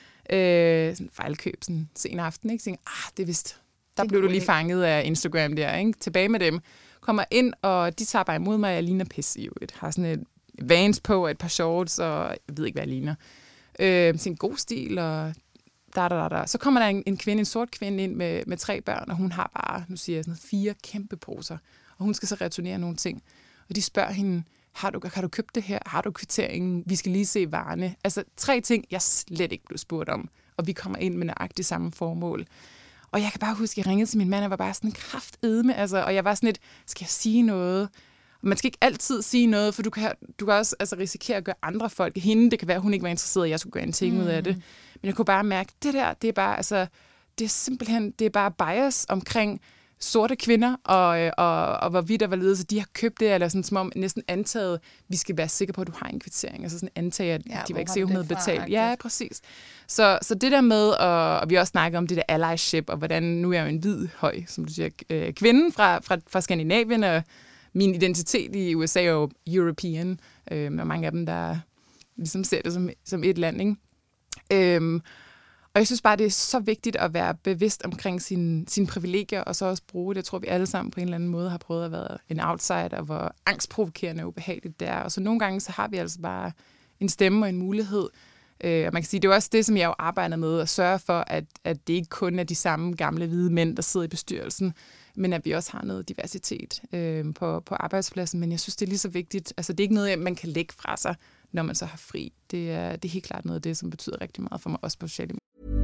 Øh, sådan fejlkøb, sådan sen aften, ikke? Så tænkte, ah, det er vist, der blev du lige fanget af Instagram der, ikke? Tilbage med dem. Kommer ind, og de tager bare imod mig, jeg ligner pisse i øvrigt. Har sådan et Vans på, et par shorts, og jeg ved ikke, hvad jeg ligner. Øh, sådan en god stil, og da, da, da, da. Så kommer der en, en kvinde, en sort kvinde ind med, med tre børn, og hun har bare, nu siger jeg sådan noget, fire kæmpe poser. Og hun skal så returnere nogle ting. Og de spørger hende, har du, har du købt det her? Har du kvitteringen? Vi skal lige se varerne. Altså tre ting, jeg slet ikke blev spurgt om. Og vi kommer ind med nøjagtigt samme formål. Og jeg kan bare huske, at jeg ringede til min mand, og var bare sådan kraftedme. Altså, og jeg var sådan lidt, skal jeg sige noget? Og man skal ikke altid sige noget, for du kan, du kan også altså, risikere at gøre andre folk. Hende, det kan være, at hun ikke var interesseret, at jeg skulle gøre en ting mm. ud af det. Men jeg kunne bare mærke, det der, det er bare, altså, det er simpelthen, det er bare bias omkring sorte kvinder, og, og, og hvorvidt der var ledet, så de har købt det, eller sådan, som om næsten antaget, vi skal være sikre på, at du har en kvittering. Altså sådan antage, at ja, de var ikke sikre, hun havde betalt. Ja, præcis. Så, så det der med, og, og vi også snakker om det der allyship, og hvordan, nu er jeg jo en hvid, høj, som du siger, øh, kvinde fra, fra, fra Skandinavien, og min identitet i U S A er jo European, øh, og mange af dem, der ligesom ser det som, som et land, ikke? Øhm, Og jeg synes bare, det er så vigtigt at være bevidst omkring sine, sine privilegier, og så også bruge det. Jeg tror, vi alle sammen på en eller anden måde har prøvet at være en outsider, hvor angstprovokerende og ubehageligt det er. Og så nogle gange, så har vi altså bare en stemme og en mulighed. Øh, og man kan sige, det er også det, som jeg jo arbejder med, at sørge for, at, at det ikke kun er de samme gamle hvide mænd, der sidder i bestyrelsen, men at vi også har noget diversitet øh, på, på arbejdspladsen. Men jeg synes, det er lige så vigtigt. Altså, det er ikke noget, man kan lægge fra sig, når man så har fri. Det er, det er helt klart noget af det, som betyder rigtig meget for mig, også på sociale medier.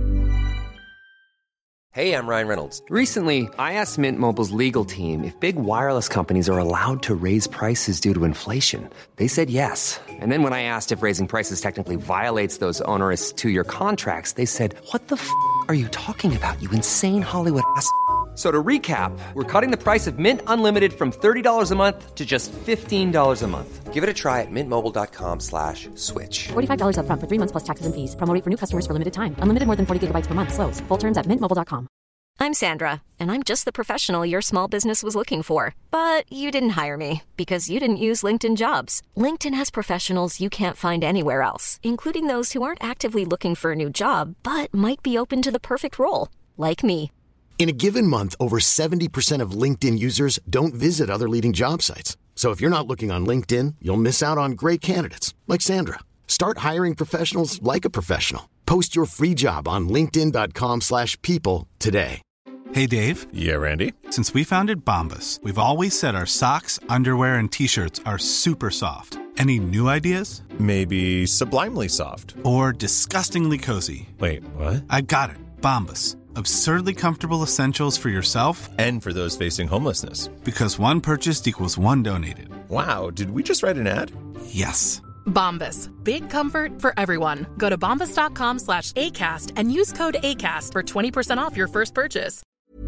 Hey, I'm Ryan Reynolds. Recently, I asked Mint Mobile's legal team if big wireless companies are allowed to raise prices due to inflation. They said yes. And then when I asked if raising prices technically violates those onerous two-year contracts, they said, what the f*** are you talking about, you insane Hollywood ass f- So to recap, we're cutting the price of Mint Unlimited from thirty dollars a month to just fifteen dollars a month. Give it a try at mintmobile.com slash switch. forty-five dollars up front for three months plus taxes and fees. Promo rate for new customers for limited time. Unlimited more than forty gigabytes per month. Slows full terms at mint mobile dot com. I'm Sandra, and I'm just the professional your small business was looking for. But you didn't hire me because you didn't use LinkedIn Jobs. LinkedIn has professionals you can't find anywhere else, including those who aren't actively looking for a new job, but might be open to the perfect role, like me. In a given month, over seventy percent of LinkedIn users don't visit other leading job sites. So if you're not looking on LinkedIn, you'll miss out on great candidates like Sandra. Start hiring professionals like a professional. Post your free job on linkedin dot com slash people today. Hey, Dave. Yeah, Randy. Since we founded Bombas, we've always said our socks, underwear, and T-shirts are super soft. Any new ideas? Maybe sublimely soft. Or disgustingly cozy. Wait, what? I got it. Bombas. Absurdly comfortable essentials for yourself and for those facing homelessness. Because one purchased equals one donated. Wow, did we just write an ad? Yes. Bombas. Big comfort for everyone. Go to bombas dot com slash ACAST and use code ACAST for twenty percent off your first purchase.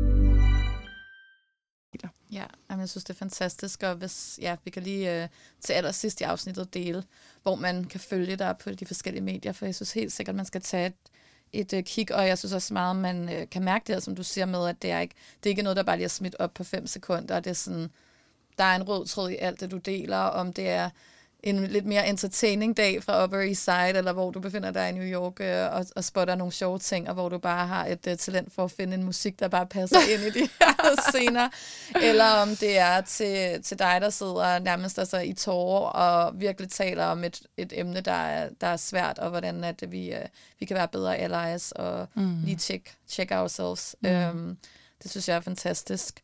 Ja, jeg synes, det er fantastisk, og hvis, ja, vi kan lige uh, til allersidst i afsnittet dele, hvor man kan følge dig på de forskellige medier, for jeg synes helt sikkert, man skal tage et et uh, kig, og jeg synes også meget, man uh, kan mærke det her, som du siger med, at det er ikke, det er ikke noget, der bare lige er smidt op på fem sekunder. Det er sådan, der er en rød tråd i alt det, du deler, om det er en lidt mere entertaining dag fra Upper East Side, eller hvor du befinder dig i New York øh, og, og spotter nogle sjove ting, og hvor du bare har et uh, talent for at finde en musik, der bare passer ind i de her scener, eller om det er til, til dig, der sidder nærmest altså, i tårer og virkelig taler om et, et emne, der er, der er svært, og hvordan at vi, uh, vi kan være bedre allies og mm. lige check, check ourselves. Mm. Um, det synes jeg er fantastisk.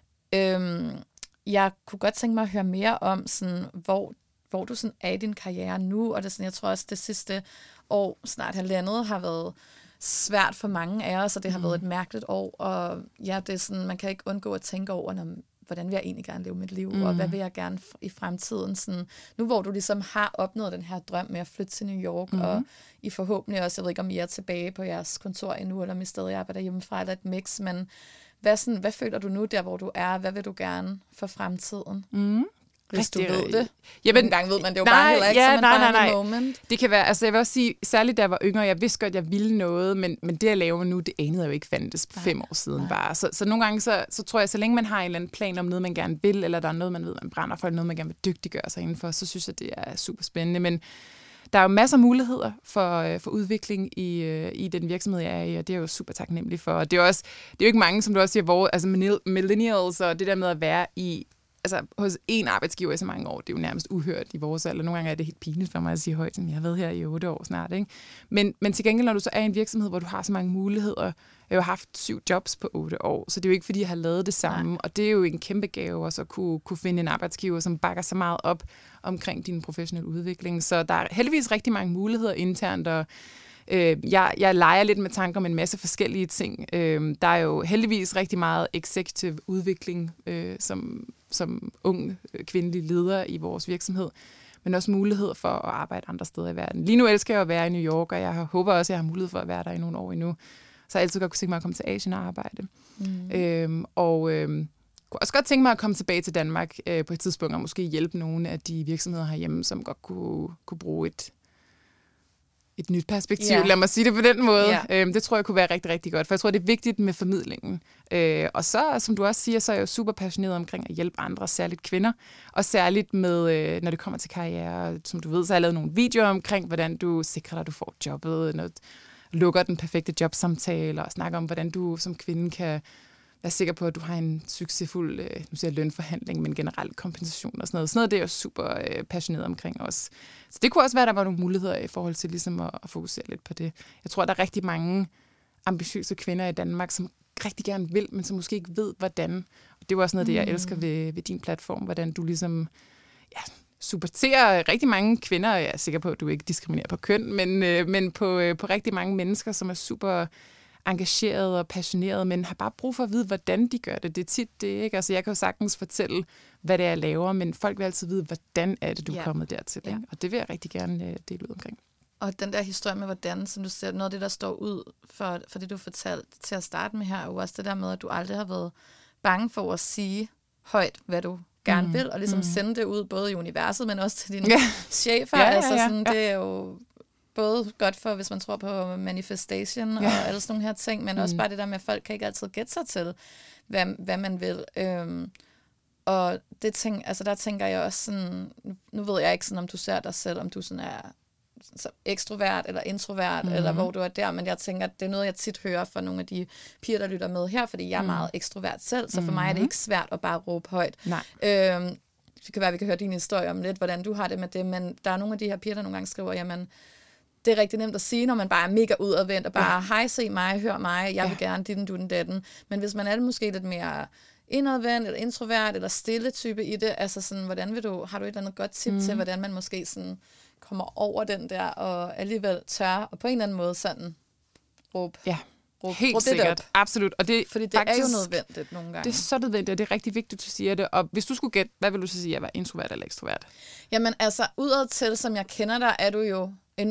Um, jeg kunne godt tænke mig at høre mere om, sådan, hvor hvor du sådan er i din karriere nu, og det sådan, jeg tror også, det sidste år, snart halvandet, har været svært for mange af os, og det har mm. været et mærkeligt år, og ja, det er sådan, man kan ikke undgå at tænke over, når, hvordan vil jeg egentlig gerne leve mit liv, mm. og hvad vil jeg gerne i fremtiden, sådan, nu hvor du ligesom har opnået den her drøm med at flytte til New York, mm. og I forhåbentlig også, jeg ved ikke, om I er tilbage på jeres kontor endnu, eller om I stadig arbejder hjemmefra, eller et mix, men hvad, sådan, hvad føler du nu, der hvor du er, hvad vil du gerne for fremtiden? Mm. Hvis du ved det. Jamen, en gang ved man det jo nej, bare heller ikke, ja, så man nej, bare nej, i nej. moment. Det kan være, altså jeg vil også sige, særligt da jeg var yngre, jeg vidste godt, at jeg ville noget, men, men det jeg laver nu, det anede jeg jo ikke fandtes nej, fem år siden nej. bare. Så, så nogle gange, så, så tror jeg, så længe man har en eller anden plan om noget, man gerne vil, eller der er noget, man ved, man brænder for, eller noget, man gerne vil dygtiggøre sig indenfor, så synes jeg, det er super spændende. Men der er jo masser af muligheder for, for udvikling i, i den virksomhed, jeg er i, og det er jeg jo super taknemmelig for. Og det er jo også, det er jo ikke mange, som du også siger, hvor, altså millennials og det der med at være i altså hos en arbejdsgiver i så mange år, det er jo nærmest uhørt i vores alder. Nogle gange er det helt pinligt for mig at sige højt, som jeg har været her i otte år snart. Ikke? Men, men til gengæld, når du så er i en virksomhed, hvor du har så mange muligheder, jeg har jo haft syv jobs på otte år, så det er jo ikke, fordi jeg har lavet det samme. Nej. Og det er jo en kæmpe gave også at kunne, kunne finde en arbejdsgiver, som bakker så meget op omkring din professionelle udvikling. Så der er heldigvis rigtig mange muligheder internt, og Øh, jeg, jeg leger lidt med tanker om en masse forskellige ting. Øh, der er jo heldigvis rigtig meget executive udvikling øh, som, som ung kvindelig leder i vores virksomhed, men også mulighed for at arbejde andre steder i verden. Lige nu elsker jeg at være i New York, og jeg håber også, at jeg har mulighed for at være der i nogle år endnu. Så jeg altid godt kunne tænke mig at komme til Asien og arbejde. Mm. Øh, og øh, kunne også godt tænke mig at komme tilbage til Danmark øh, på et tidspunkt, og måske hjælpe nogle af de virksomheder herhjemme, som godt kunne, kunne bruge et et nyt perspektiv, yeah. lad mig sige det på den måde. Yeah. Øhm, det tror jeg kunne være rigtig, rigtig godt, for jeg tror, det er vigtigt med formidlingen. Øh, og så, som du også siger, så er jeg jo super passioneret omkring at hjælpe andre, særligt kvinder, og særligt med, øh, når det kommer til karriere. Som du ved, så har jeg lavet nogle videoer omkring, hvordan du sikrer dig, at du får jobbet, når du lukker den perfekte jobsamtale, og snakker om, hvordan du som kvinde kan være sikker på, at du har en succesfuld, øh, nu siger jeg lønforhandling, men generelt kompensation og sådan noget. Sådan noget, det er jeg super øh, passioneret omkring også. Så det kunne også være, at der var nogle muligheder i forhold til ligesom at, at fokusere lidt på det. Jeg tror, der er rigtig mange ambitiøse kvinder i Danmark, som rigtig gerne vil, men som måske ikke ved, hvordan. Og det er jo også noget, det jeg elsker ved, ved din platform, hvordan du ligesom ja, supporterer rigtig mange kvinder. Jeg er sikker på, at du ikke diskriminerer på køn, men, øh, men på, øh, på rigtig mange mennesker, som er super engageret og passioneret, men har bare brug for at vide, hvordan de gør det. Det er tit det, ikke? Altså, jeg kan jo sagtens fortælle, hvad det er, jeg laver, men folk vil altid vide, hvordan er det, du er ja. kommet dertil. Ikke? Ja. Og det vil jeg rigtig gerne uh, dele ud omkring. Og den der historie med, hvordan, som du ser, noget af det, der står ud for, for det, du fortalte til at starte med her, er jo også det der med, at du aldrig har været bange for at sige højt, hvad du gerne mm. vil, og ligesom mm. sende det ud, både i universet, men også til dine ja. chefer. Ja, ja, ja, altså, sådan, ja. Det er jo både godt for, hvis man tror på manifestation ja. og alle sådan nogle her ting, men mm. også bare det der med, at folk kan ikke altid gætte sig til, hvad, hvad man vil. Øhm, og det ting, altså der tænker jeg også sådan, nu ved jeg ikke sådan, om du ser dig selv, om du sådan er så ekstrovert eller introvert, mm. eller hvor du er der, men jeg tænker, at det er noget, jeg tit hører fra nogle af de piger, der lytter med her, fordi jeg er mm. meget ekstrovert selv, så for mm. mig er det ikke svært at bare råbe højt. Nej. Øhm, det kan være, vi kan høre din historie om lidt, hvordan du har det med det, men der er nogle af de her piger, der nogle gange skriver, jamen, det er rigtig nemt at sige, når man bare er mega udadvendt, og bare, ja. hej, se mig, hør mig, jeg vil ja. gerne ditten, du den, datten. Men hvis man er måske lidt mere indadvendt, eller introvert, eller stille type i det, altså sådan, hvordan vil du, har du et eller andet godt tip mm. til, hvordan man måske sådan kommer over den der, og alligevel tør, og på en eller anden måde sådan råbe. Ja, råb, helt råb sikkert. Op. Absolut. Og det, fordi det faktisk, er jo nødvendigt nogle gange. Det er så nødvendigt, og det er rigtig vigtigt, at du siger det. Og hvis du skulle gætte, hvad vil du så sige, at være introvert eller ekstrovert? Jamen altså, udadtil, som jeg kender dig, er du jo enormt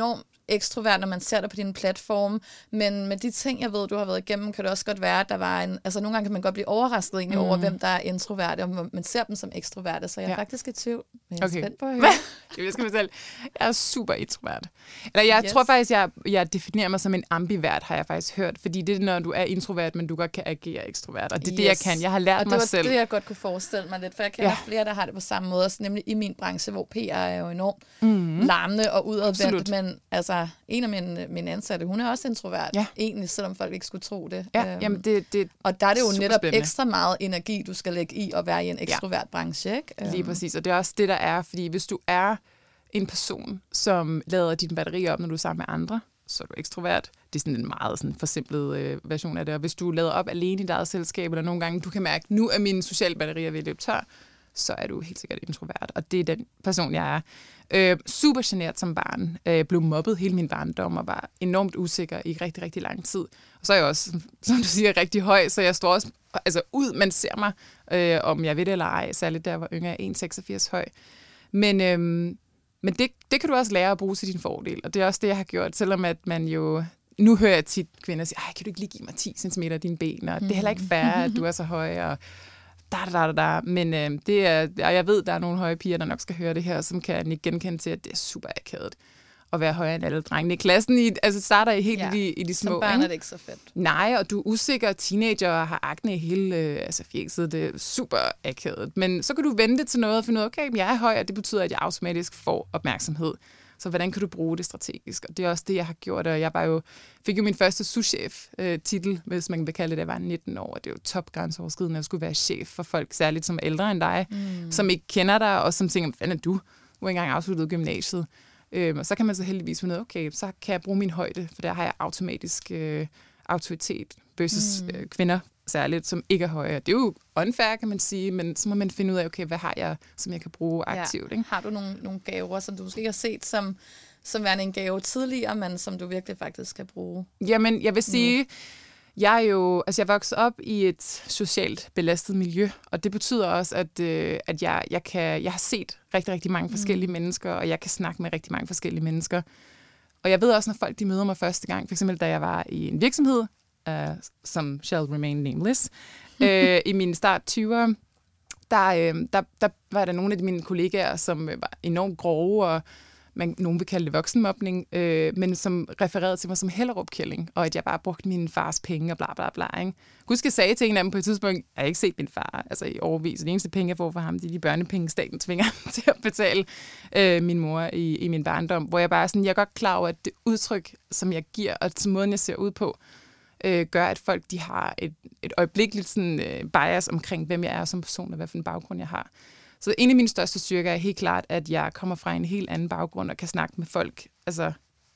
ekstrovert, når man ser det på din platform, men med de ting, jeg ved, du har været igennem, kan det også godt være, at der var en... Altså nogle gange kan man godt blive overrasket egentlig mm. over, hvem der er introverte, og man ser dem som ekstroverte, så jeg er ja. faktisk i tvivl. Men jeg er okay. spændt på at høre. Jeg skal fortælle, jeg er super introvert. Eller jeg yes. tror faktisk, jeg, jeg definerer mig som en ambivert, har jeg faktisk hørt, fordi det er, når du er introvert, men du godt kan agere ekstrovert, og det er yes. det, jeg kan. Jeg har lært og mig det selv. det var det, jeg godt kunne forestille mig lidt, for jeg kender ja. flere, der har det på samme måde, også nemlig i min branche, hvor P R er jo enormt mm. larmende og udadvendt, men altså, en af mine, mine ansatte, hun er også introvert, ja. egentlig, selvom folk ikke skulle tro det. Ja, øhm, jamen det, det og der er det jo netop spændende. Ekstra meget energi, du skal lægge i at være i en ekstrovert ja. branche, ikke? Lige øhm. præcis, og det er også det, der er, fordi hvis du er en person, som lader din batteri op, når du er sammen med andre, så er du ekstrovert. Det er sådan en meget sådan forsimplet øh, version af det. Og hvis du lader op alene i dit eget selskab, eller nogle gange, du kan mærke, nu er mine sociale batterier ved at løbe tør, så er du helt sikkert introvert. Og det er den person, jeg er. Øh, super genert som barn. Øh, blev mobbet hele min barndom og var enormt usikker i rigtig, rigtig lang tid. Og så er jeg også, som du siger, rigtig høj, så jeg står også altså, ud, man ser mig, øh, om jeg ved det eller ej, særligt da jeg var yngre, en komma seksogfirs høj. Men... Øh, Men det, det kan du også lære at bruge til din fordel, og det er også det, jeg har gjort, selvom at man jo... Nu hører jeg tit kvinder sige, ej, kan du ikke lige give mig ti centimeter af dine ben, og det er heller ikke fair, at du er så høj, og da, da, da, da. Men øh, det er, og jeg ved, der er nogle høje piger, der nok skal høre det her, som kan ikke genkende til, at det er super akavet at være højere end alle drengene i klassen. I, altså starter I helt ja, i, i de små. Som barn er det ikke så fedt. Nej, og du er usikker, teenager og har akne i hele øh, altså fjeset. Det er super akavet. Men så kan du vente til noget og finde ud af, okay, jeg er høj, og det betyder, at jeg automatisk får opmærksomhed. Så hvordan kan du bruge det strategisk? Og det er også det, jeg har gjort. Og jeg var jo, fik jo min første souschef-titel, øh, hvis man vil kalde det, da jeg var nitten år. Det er jo topgrænseoverskridende at skulle være chef for folk, særligt som er ældre end dig, mm. som ikke kender dig, og som tænker, hvad er du? Du har ikke engang afsluttet gymnasiet. Øhm, og så kan man så heldigvis finde ud af, okay, så kan jeg bruge min højde, for der har jeg automatisk øh, autoritet versus mm. øh, kvinder særligt, som ikke er højere. Det er jo unfair, kan man sige, men så må man finde ud af, okay, hvad har jeg, som jeg kan bruge aktivt. Ja. Ikke? Har du nogle, nogle gaver, som du måske ikke har set som, som værende en gave tidligere, men som du virkelig faktisk skal bruge? Jamen, jeg vil sige... Mm. Jeg er jo, altså jeg voksede op i et socialt belastet miljø, og det betyder også, at, øh, at jeg, jeg, kan, jeg har set rigtig, rigtig mange forskellige mm. mennesker, og jeg kan snakke med rigtig mange forskellige mennesker. Og jeg ved også, når folk de møder mig første gang, for eksempel da jeg var i en virksomhed, uh, som shall remain nameless, øh, i mine start tyverne, der, øh, der, der var der nogle af mine kollegaer, som var enormt grove, og man, nogen vil kalde det voksenmobning, øh, men som refererede til mig som Hellerup-kælling, og at jeg bare brugte min fars penge og bla bla bla. Ikke? Husk, jeg sagde til en af dem på et tidspunkt, jeg har ikke set min far altså i overvis, og det eneste penge, jeg får fra ham, det er de børnepenge, staten tvinger til at betale øh, min mor i, i min barndom, hvor jeg bare sådan, jeg er godt klar over, at det udtryk, som jeg giver, og til måden, jeg ser ud på, øh, gør, at folk de har et, et øjeblikkeligt sådan, øh, bias omkring, hvem jeg er som person, og hvad for en baggrund jeg har. Så en af mine største styrker er helt klart, at jeg kommer fra en helt anden baggrund og kan snakke med folk altså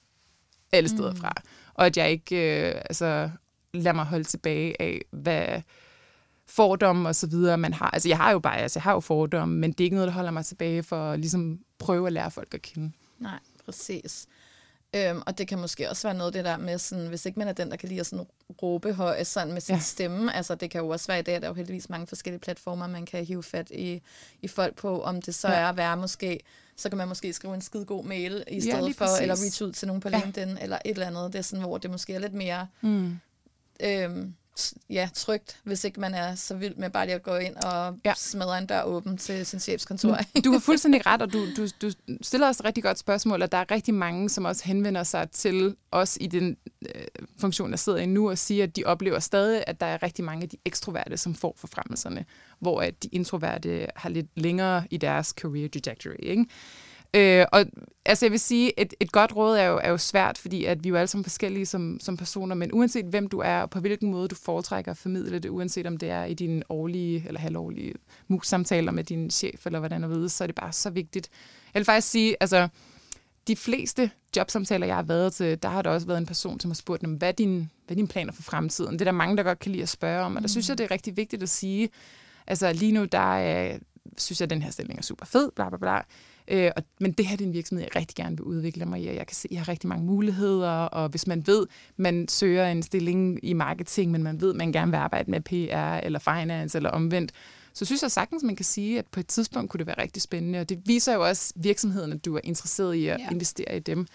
alle steder mm. fra. Og at jeg ikke øh, altså, lader mig holde tilbage af, hvad fordomme og så videre man har. Altså jeg har jo bias, jeg har jo fordomme, men det er ikke noget, der holder mig tilbage for at ligesom prøve at lære folk at kende. Nej, præcis. Øhm, og det kan måske også være noget det der med, sådan, hvis ikke man er den, der kan lide at sådan råbe højt sådan med sin ja. stemme. Altså det kan jo også være i dag, der er jo heldigvis mange forskellige platformer, man kan hive fat i, i folk på, om det så ja. er at være måske, så kan man måske skrive en skide god mail i stedet ja, for, præcis. Eller reach ud til nogen på LinkedIn, ja. eller et eller andet. Det er sådan, hvor det måske er lidt mere... Mm. Øhm, ja, trygt, hvis ikke man er så vild med bare lige at gå ind og ja. smadre en dør åben til sin chefskontor. Du har fuldstændig ret, og du, du, du stiller også et rigtig godt spørgsmål, og der er rigtig mange, som også henvender sig til os i den øh, funktion, der sidder i nu, og siger, at de oplever stadig, at der er rigtig mange af de ekstroverte, som får forfremmelserne, hvor at de introverte har lidt længere i deres career trajectory, ikke? Øh, og altså jeg vil sige, et, et godt råd er jo, er jo svært, fordi at vi er jo alle sammen forskellige som, som personer, men uanset hvem du er, og på hvilken måde du foretrækker at formidle det, uanset om det er i dine årlige eller halvårlige mus-samtaler med din chef, eller hvordan du ved, så er det bare så vigtigt. Jeg vil faktisk sige, altså de fleste jobsamtaler, jeg har været til, der har der også været en person, som har spurgt dem, hvad er dine, hvad er dine planer for fremtiden? Det er der mange, der godt kan lide at spørge om, og der synes jeg, det er rigtig vigtigt at sige, altså lige nu, der er, synes jeg, at den her stilling er super fed, bla bla bla. Øh, og, men det her er en virksomhed, jeg rigtig gerne vil udvikle mig i, og jeg kan se, at jeg har rigtig mange muligheder, og hvis man ved, man søger en stilling i marketing, men man ved, man gerne vil arbejde med P R eller finance eller omvendt, så synes jeg sagtens, man kan sige, at på et tidspunkt kunne det være rigtig spændende, og det viser jo også virksomheden, at du er interesseret i at yeah. investere i dem.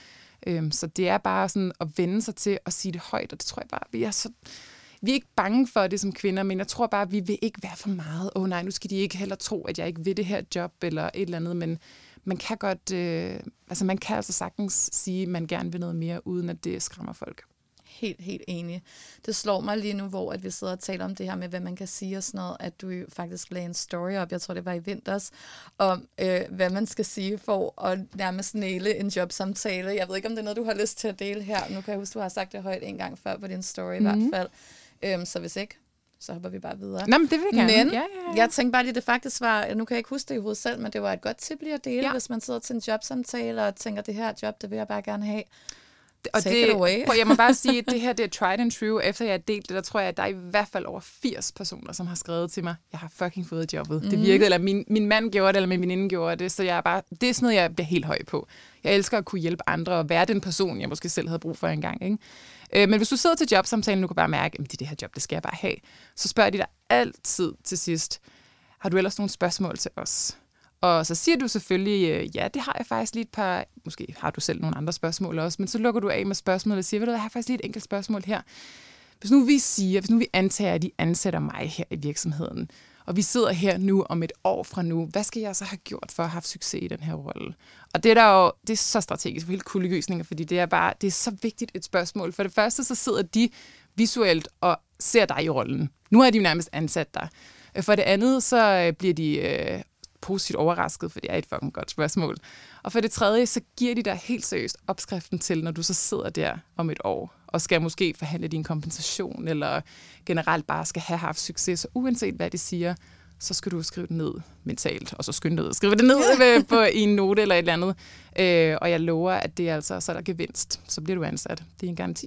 Øhm, så det er bare sådan at vende sig til at sige det højt, og det tror jeg bare, vi er så... Vi er ikke bange for det som kvinder, men jeg tror bare, at vi vil ikke være for meget. Åh oh, nej, nu skal de ikke heller tro, at jeg ikke vil det her job, eller et eller andet, men man kan godt... Øh, altså man kan altså sagtens sige, at man gerne vil noget mere, uden at det skræmmer folk. Helt, helt enig. Det slår mig lige nu, hvor at vi sidder og taler om det her med, hvad man kan sige og sådan noget, at du jo faktisk lagde en story op, jeg tror det var i vinters, om øh, hvad man skal sige for at nærmest næle en jobsamtale. Jeg ved ikke, om det er noget, du har lyst til at dele her. Nu kan jeg huske, du har sagt det højt en gang før på din story mm-hmm. i hvert fald. Øhm, så hvis ikke, så hopper vi bare videre. Nå, men det vil jeg gerne. Men ja, ja, ja. jeg tænkte bare lige, det faktisk var, nu kan jeg ikke huske det i hovedet selv, men det var et godt tip lige at dele, ja. Hvis man sidder til en jobsamtale og tænker, det her job, det vil jeg bare gerne have. Og Take det, it away. jeg må bare sige, at det her det er tried and true. Efter jeg har delt det, der tror jeg, at der er i hvert fald over firs personer, som har skrevet til mig, jeg har fucking fået jobbet. Mm. Det virkede, eller min, min mand gjorde det, eller min veninde gjorde det. Så jeg er bare, det er sådan noget, jeg bliver helt høj på. Jeg elsker at kunne hjælpe andre og være den person, jeg måske selv havde brug for engang. Ikke? Øh, men hvis du sidder til jobsamtalen, du kan bare mærke, at det, det her job, det skal jeg bare have. Så spørger de dig altid til sidst, har du ellers nogle spørgsmål til os? Og så siger du selvfølgelig, ja, det har jeg faktisk lige et par, måske har du selv nogle andre spørgsmål også, men så lukker du af med spørgsmål og siger, ved du, jeg har faktisk lige et enkelt spørgsmål her. Hvis nu vi siger, hvis nu vi antager, at de ansætter mig her i virksomheden, og vi sidder her nu om et år fra nu, hvad skal jeg så have gjort for at have haft succes i den her rolle? Og det er der jo, det er så strategisk for hele kuldegysninger, fordi det er bare, det er så vigtigt et spørgsmål. For det første, så sidder de visuelt og ser dig i rollen. Nu har de jo nærmest ansat dig. For det andet, så bliver de øh, positivt overrasket, for det er et fucking godt spørgsmål. Og for det tredje, så giver de dig helt seriøst opskriften til, når du så sidder der om et år, og skal måske forhandle din kompensation, eller generelt bare skal have haft succes. Så uanset hvad de siger, så skal du skrive det ned mentalt, og så skynde dig ud. Skrive det ned yeah. på, i en note eller et eller andet. Øh, og jeg lover, at det er altså, så er der gevinst. Så bliver du ansat. Det er en garanti.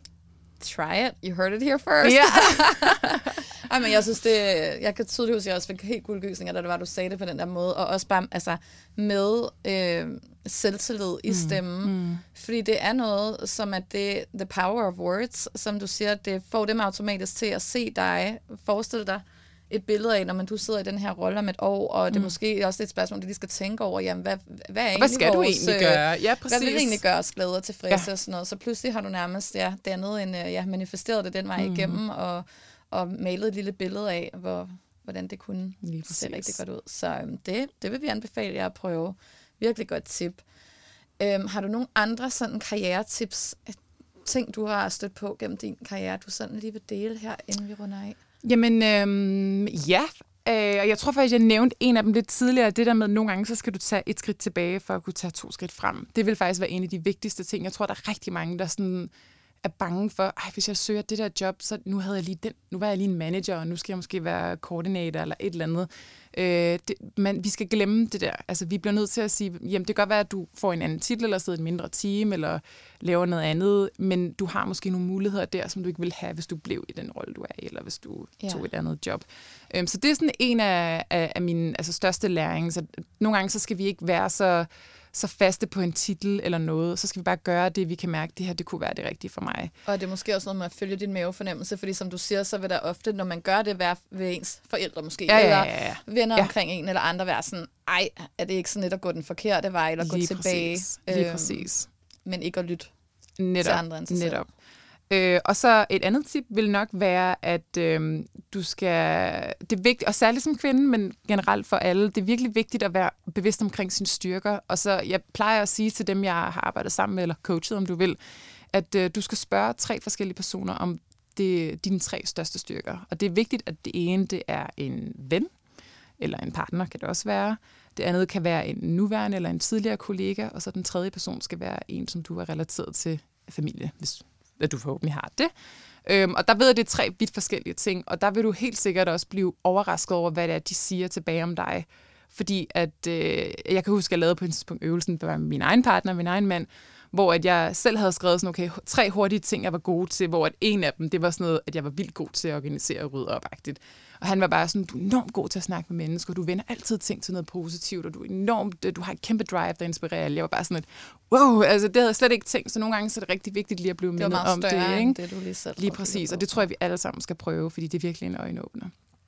Try it. You heard it here first. Yeah. Ej, men jeg synes, det, jeg kan tydeligt huske, at jeg også fik helt guldgysninger, da det var, du sagde det på den der måde, og også bare altså, med øh, selvtillid i stemmen. Mm. Mm. Fordi det er noget, som er det, the power of words, som du siger, det får dem automatisk til at se dig, forestille dig et billede af, når man du sidder i den her rolle om et år, og det er mm. måske også et spørgsmål, det de skal tænke over, jamen, hvad, hvad er egentlig hvad skal vores, du egentlig gøre? Ja, præcis. Hvad vil egentlig gøre os glade og tilfredse ja. og sådan noget? Så pludselig har du nærmest ja, dannet en, ja, manifesteret det den vej mm. igennem, og og malet et lille billede af, hvor, hvordan det kunne se rigtig godt ud. Så øhm, det, det vil vi anbefale jer at prøve. Virkelig godt tip. Øhm, har du nogle andre sådan karrieretips, ting du har stødt på gennem din karriere, du sådan lige vil dele her, inden vi runder af? Jamen, øhm, ja. Øh, og jeg tror faktisk, jeg nævnte en af dem lidt tidligere. Det der med, at nogle gange, så skal du tage et skridt tilbage, for at kunne tage to skridt frem. Det vil faktisk være en af de vigtigste ting. Jeg tror, der er rigtig mange, der sådan er bange for, ej, hvis jeg søger det der job, så nu havde jeg lige den, nu var jeg lige en manager, og nu skal jeg måske være koordinator eller et eller andet. Øh, det, men vi skal glemme det der. Altså, vi bliver nødt til at sige, jamen det kan godt være, at du får en anden titel, eller sidder et mindre team, eller laver noget andet, men du har måske nogle muligheder der, som du ikke vil have, hvis du blev i den rolle, du er i, eller hvis du ja. tog et andet job. Øh, så det er sådan en af, af, af mine altså, største læring. Så nogle gange, så skal vi ikke være så så faste på en titel eller noget, så skal vi bare gøre det, vi kan mærke, det her, det kunne være det rigtige for mig. Og det er måske også noget med at følge din mavefornemmelse, fordi som du siger, så vil der ofte, når man gør det, være ved ens forældre måske, ja, eller ja, ja, ja. venner ja. omkring en, eller andre være sådan, ej, er det ikke sådan lidt at gå den forkerte vej, eller Lige gå tilbage? Præcis. Lige øhm, præcis. Men ikke at lytte netop, til andre end sig selv. Netop. Øh, og så et andet tip vil nok være, at øh, du skal, det er vigtigt, og særligt som kvinde, men generelt for alle, det er virkelig vigtigt at være bevidst omkring sine styrker. Og så jeg plejer at sige til dem, jeg har arbejdet sammen med, eller coachet, om du vil, at øh, du skal spørge tre forskellige personer om det, dine tre største styrker. Og det er vigtigt, at det ene, det er en ven, eller en partner kan det også være. Det andet kan være en nuværende eller en tidligere kollega, og så den tredje person skal være en, som du er relateret til familie, hvis at du forhåbentlig har det. Øhm, og der ved jeg, det er tre vidt forskellige ting, og der vil du helt sikkert også blive overrasket over, hvad det er, de siger tilbage om dig. Fordi at, øh, jeg kan huske, at jeg lavede på en tidspunkt øvelsen med min egen partner, min egen mand, hvor at jeg selv havde skrevet sådan, okay, tre hurtige ting, jeg var god til, hvor at en af dem, det var sådan noget, at jeg var vildt god til at organisere og rydde op-agtigt. Og han var bare sådan, du er enormt god til at snakke med mennesker, du vender altid ting til noget positivt, og du er enormt, du har et kæmpe drive, der inspirerer. Jeg var bare sådan et, wow, altså det havde jeg slet ikke tænkt, så nogle gange så er det rigtig vigtigt lige at blive mindet om det. Det, ikke? Det, du lige selv lige præcis, og det tror jeg, vi alle sammen skal prøve, fordi det er virkelig en øjenåbner.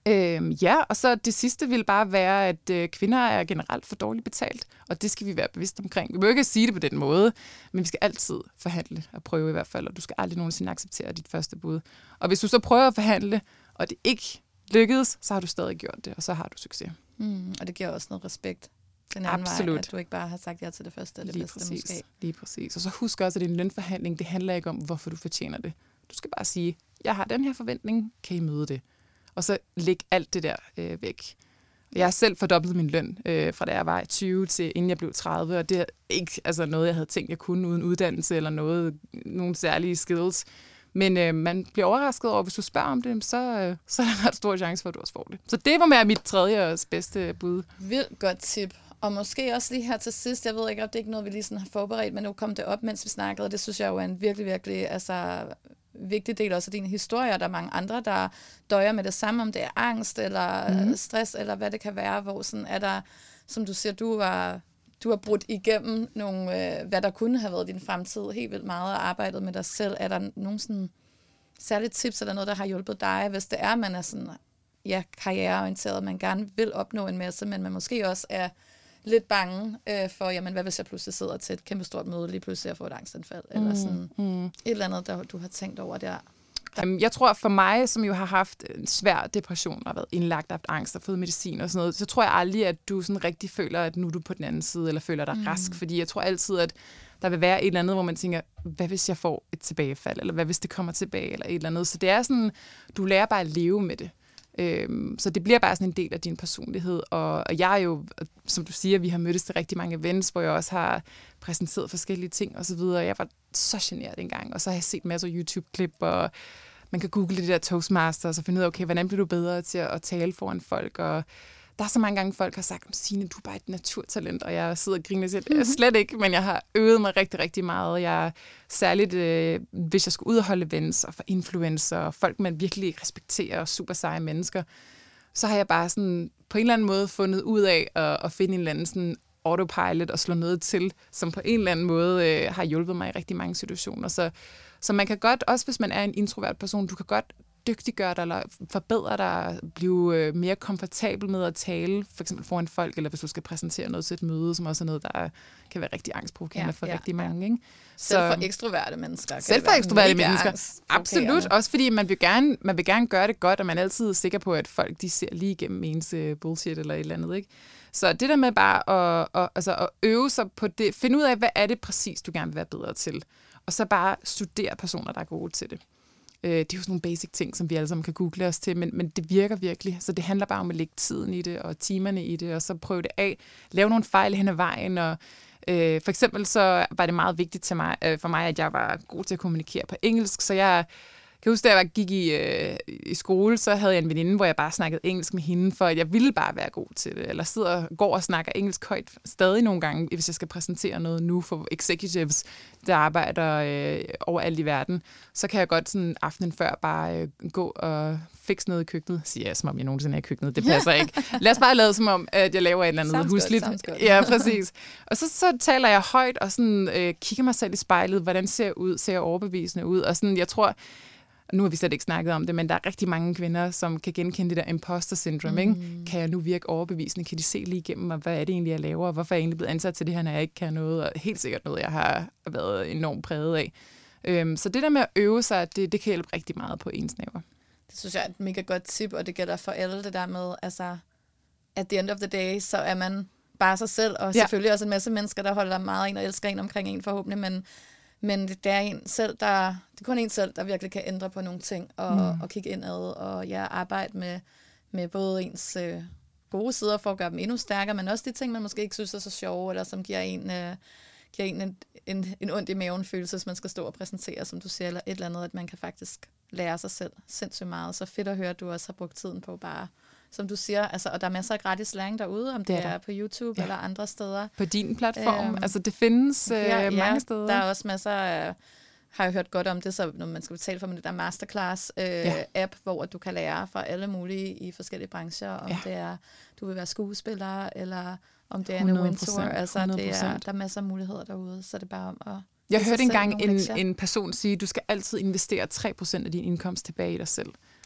Øhm, ja, og så det sidste vil bare være, at øh, kvinder er generelt for dårligt betalt, og det skal vi være bevidste omkring. Vi må ikke sige det på den måde, men vi skal altid forhandle og prøve i hvert fald, og du skal aldrig nogensinde acceptere dit første bud. Og hvis du så prøver at forhandle, og det ikke lykkedes, så har du stadig gjort det, og så har du succes. Mm, og det giver også noget respekt den anden Absolut. vej, at du ikke bare har sagt ja til det første eller det lige bedste præcis, måske. Lige præcis. Og så husk også, at en lønforhandling, det handler ikke om, hvorfor du fortjener det. Du skal bare sige, jeg har den her forventning, kan I møde det? Og så læg alt det der øh, væk. Jeg har selv fordoblet min løn, øh, fra da jeg var tyve til inden jeg blev tredive, og det er ikke altså, noget, jeg havde tænkt, jeg kunne uden uddannelse eller noget, nogle særlige skills. Men øh, man bliver overrasket over, hvis du spørger om det, så, øh, så er der ret stor chance for, at du også får det. Så det var med mit tredje og bedste bud. Vildt godt tip. Og måske også lige her til sidst, jeg ved ikke, om det er ikke noget, vi lige sådan har forberedt, men nu kom det op, mens vi snakkede, og det synes jeg jo er en virkelig, virkelig altså, vigtig del også af dine historier. Der er mange andre, der døjer med det samme, om det er angst eller mm. stress, eller hvad det kan være, hvor sådan er der, som du siger, du var... Du har brudt igennem nogle, øh, hvad der kunne have været din fremtid, helt vildt meget, og arbejdet med dig selv. Er der nogle sådan særlige tips, eller noget, der har hjulpet dig, hvis det er, man er sådan, ja, karriereorienteret, man gerne vil opnå en masse, men man måske også er lidt bange øh, for, jamen, hvad hvis jeg pludselig sidder til et kæmpe stort møde, lige pludselig at få et angstanfald, mm, eller sådan mm. et eller andet, der du har tænkt over der. Jeg tror, for mig, som jo har haft en svær depression, og været indlagt, haft angst og fået medicin og sådan noget, så tror jeg aldrig, at du sådan rigtig føler, at nu er du på den anden side, eller føler dig mm. rask. Fordi jeg tror altid, at der vil være et eller andet, hvor man tænker, hvad hvis jeg får et tilbagefald, eller hvad hvis det kommer tilbage, eller et eller andet. Så det er sådan, du lærer bare at leve med det. Øhm, så det bliver bare sådan en del af din personlighed. Og, og jeg er jo, som du siger, vi har mødtes til rigtig mange events, hvor jeg også har præsenteret forskellige ting og så videre. Jeg var så generet engang, og så har jeg set masser af YouTube-klip, og man kan google det der Toastmasters og finde ud af, okay, hvordan bliver du bedre til at tale foran folk, og der er så mange gange, folk har sagt, Signe, du er bare et naturtalent, og jeg sidder og griner og siger, det er slet ikke, men jeg har øvet mig rigtig, rigtig meget. Jeg særligt, øh, hvis jeg skulle ud og holde events og for influencer, og folk, man virkelig respekterer, og super seje mennesker, så har jeg bare sådan på en eller anden måde fundet ud af at, at finde en eller anden sådan autopilot og slå noget til, som på en eller anden måde øh, har hjulpet mig i rigtig mange situationer. Så, så man kan godt, også hvis man er en introvert person, du kan godt dygtiggøre dig, eller forbedre dig, blive øh, mere komfortabel med at tale, for eksempel foran folk, eller hvis du skal præsentere noget til et møde, som også er noget, der kan være rigtig angstprovokerende ja, for ja, rigtig mange. Ikke? Så, selv for ekstroverte mennesker. Selv for ekstroverte mennesker. Absolut. Også fordi man vil, gerne, man vil gerne gøre det godt, og man er altid sikker på, at folk de ser lige igennem ens uh, bullshit eller et eller andet. Ikke? Så det der med bare at, at, altså at øve sig på det, finde ud af, hvad er det præcis, du gerne vil være bedre til, og så bare studere personer, der er gode til det. Det er jo sådan nogle basic ting, som vi alle sammen kan google os til, men, men det virker virkelig. Så det handler bare om at lægge tiden i det, og timerne i det, og så prøve det af. Lave nogle fejl hen ad vejen, og øh, for eksempel så var det meget vigtigt til mig, øh, for mig, at jeg var god til at kommunikere på engelsk, så jeg kan huske, da jeg gik i, øh, i skole, så havde jeg en veninde, hvor jeg bare snakkede engelsk med hende, for at jeg ville bare være god til det. Eller sidder og går og snakker engelsk højt stadig nogle gange, hvis jeg skal præsentere noget nu for executives, der arbejder øh, overalt i verden. Så kan jeg godt sådan aftenen før bare øh, gå og fikse noget i køkkenet. Siger jeg, som om jeg nogensinde er i køkkenet. Det passer ikke. Lad os bare lade som om, at jeg laver et eller andet sounds husligt. Good, ja, præcis. Og så, så taler jeg højt og sådan, øh, kigger mig selv i spejlet. Hvordan ser jeg ud? Ser jeg overbevisende ud? Og sådan, jeg tror... Nu har vi slet ikke snakket om det, men der er rigtig mange kvinder, som kan genkende det der imposter syndrome. Mm. Ikke? Kan jeg nu virke overbevisende? Kan de se lige igennem mig, hvad er det egentlig, jeg laver? Og hvorfor er jeg egentlig blevet ansat til det her, når jeg ikke kan noget? Og helt sikkert noget, jeg har været enormt præget af. Øhm, så det der med at øve sig, det, det kan hjælpe rigtig meget på ens næver. Det synes jeg er et mega godt tip, og det gælder for alle det der med, altså, at the end of the day, så er man bare sig selv, og ja. Selvfølgelig også en masse mennesker, der holder meget en og elsker en omkring en forhåbentlig, men Men det er en selv, der, det er kun en selv, der virkelig kan ændre på nogle ting, og, mm. og kigge indad, og ja, arbejde med, med både ens øh, gode sider for at gøre dem endnu stærkere, men også de ting, man måske ikke synes er så sjove, eller som giver en, øh, giver en, en, en, en ondt i maven følelse, hvis man skal stå og præsentere, som du siger, eller et eller andet, at man kan faktisk lære sig selv sindssygt meget. Så fedt at høre, at du også har brugt tiden på bare, som du siger, altså, og der er masser af gratis læring derude, om det, det er, er på YouTube ja. Eller andre steder. På din platform, øhm, altså det findes øh, ja, mange ja, steder. Der er også masser af, har jeg hørt godt om det, så når man skal betale for med det der masterclass øh, ja. App, hvor du kan lære fra alle mulige i forskellige brancher, om ja. Det er, du vil være skuespiller, eller om det er en mentor, altså det er, der er masser af muligheder derude, så det er bare om at... Jeg hørte engang en, en person sige, du skal altid investere tre procent af din indkomst tilbage i dig selv.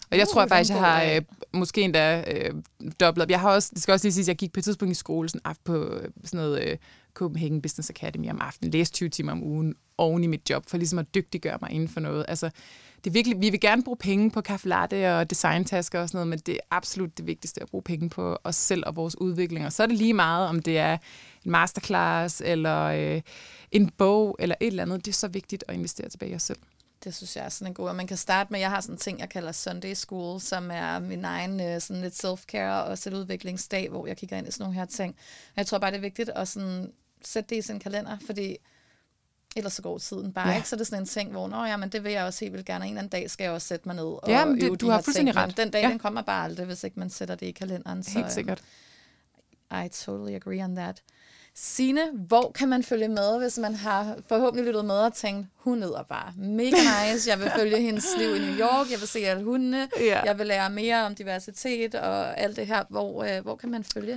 Og jeg Uh, tror jeg faktisk, den jeg går har af. øh, måske endda øh, dobbelt op. Jeg har også, det skal også lige sige, at jeg gik på et tidspunkt i skole sådan aften på øh, sådan noget øh, Copenhagen Business Academy om aftenen, læste tyve timer om ugen oven i mit job, for ligesom at dygtiggøre mig inden for noget. Altså, det er virkelig, vi vil gerne bruge penge på kaffe latte og designtasker og sådan noget, men det er absolut det vigtigste at bruge penge på os selv og vores udvikling. Og så er det lige meget, om det er en masterclass eller øh, en bog eller et eller andet. Det er så vigtigt at investere tilbage i os selv. Det synes jeg er sådan en god, og man kan starte med, jeg har sådan en ting, jeg kalder Sunday School, som er min egen sådan lidt self-care og selvudviklingsdag, hvor jeg kigger ind i sådan nogle her ting. Jeg tror bare, det er vigtigt at sådan sætte det i sin kalender, fordi ellers så går tiden bare, ja. Ikke? Så det er sådan en ting, hvor, nå ja, men det vil jeg også helt vildt gerne, en eller anden dag skal jeg også sætte mig ned og ja, men det, øve du de har her fuldstændig ting. ret. Den dag, ja. den kommer bare aldrig, hvis ikke man sætter det i kalenderen. Så, helt sikkert. I totally agree on that. Signe, hvor kan man følge med, hvis man har forhåbentlig lyttet med og tænkt, hun er bare mega nice, jeg vil følge hendes liv i New York, jeg vil se alle hundene, ja. Jeg vil lære mere om diversitet og alt det her. Hvor, øh, hvor kan man følge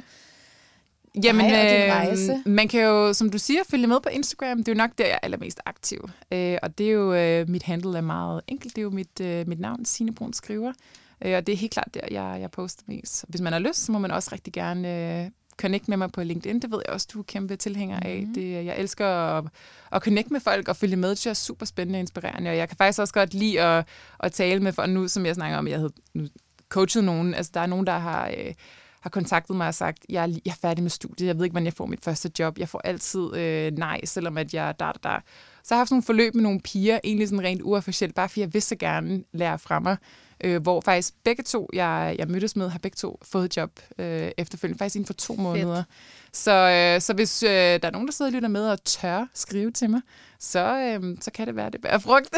Jamen, dig og din rejse? Øh, man kan jo, som du siger, følge med på Instagram. Det er jo nok der, jeg er allermest aktiv. Øh, og det er jo, øh, mit handle er meget enkelt. Det er jo mit, øh, mit navn, Signe Bruun Skriver. Øh, og det er helt klart der, jeg, jeg poster mest. Hvis man har lyst, så må man også rigtig gerne øh, connect med mig på LinkedIn. Det ved jeg også, du er kæmpe tilhænger af. Mm-hmm. Det, jeg elsker at, at connect med folk og følge med. Det er super spændende og inspirerende. Og jeg kan faktisk også godt lide at, at tale med folk nu, som jeg snakker om. Jeg havde nu coachet nogen. Altså, der er nogen, der har... Øh, har kontaktet mig og sagt, jeg er, jeg er færdig med studiet, jeg ved ikke, hvordan jeg får mit første job, jeg får altid øh, nej, selvom at jeg der, der, der. Så jeg har haft sådan nogle forløb med nogle piger, egentlig sådan rent uofficielt, bare fordi jeg vil så gerne lære fra mig, øh, hvor faktisk begge to, jeg, jeg mødtes med, har begge to fået job øh, efterfølgende, faktisk inden for to måneder. Så, øh, så hvis øh, der er nogen, der sidder og lytter med og tør skrive til mig, så, øh, så kan det være, det bærer frugt.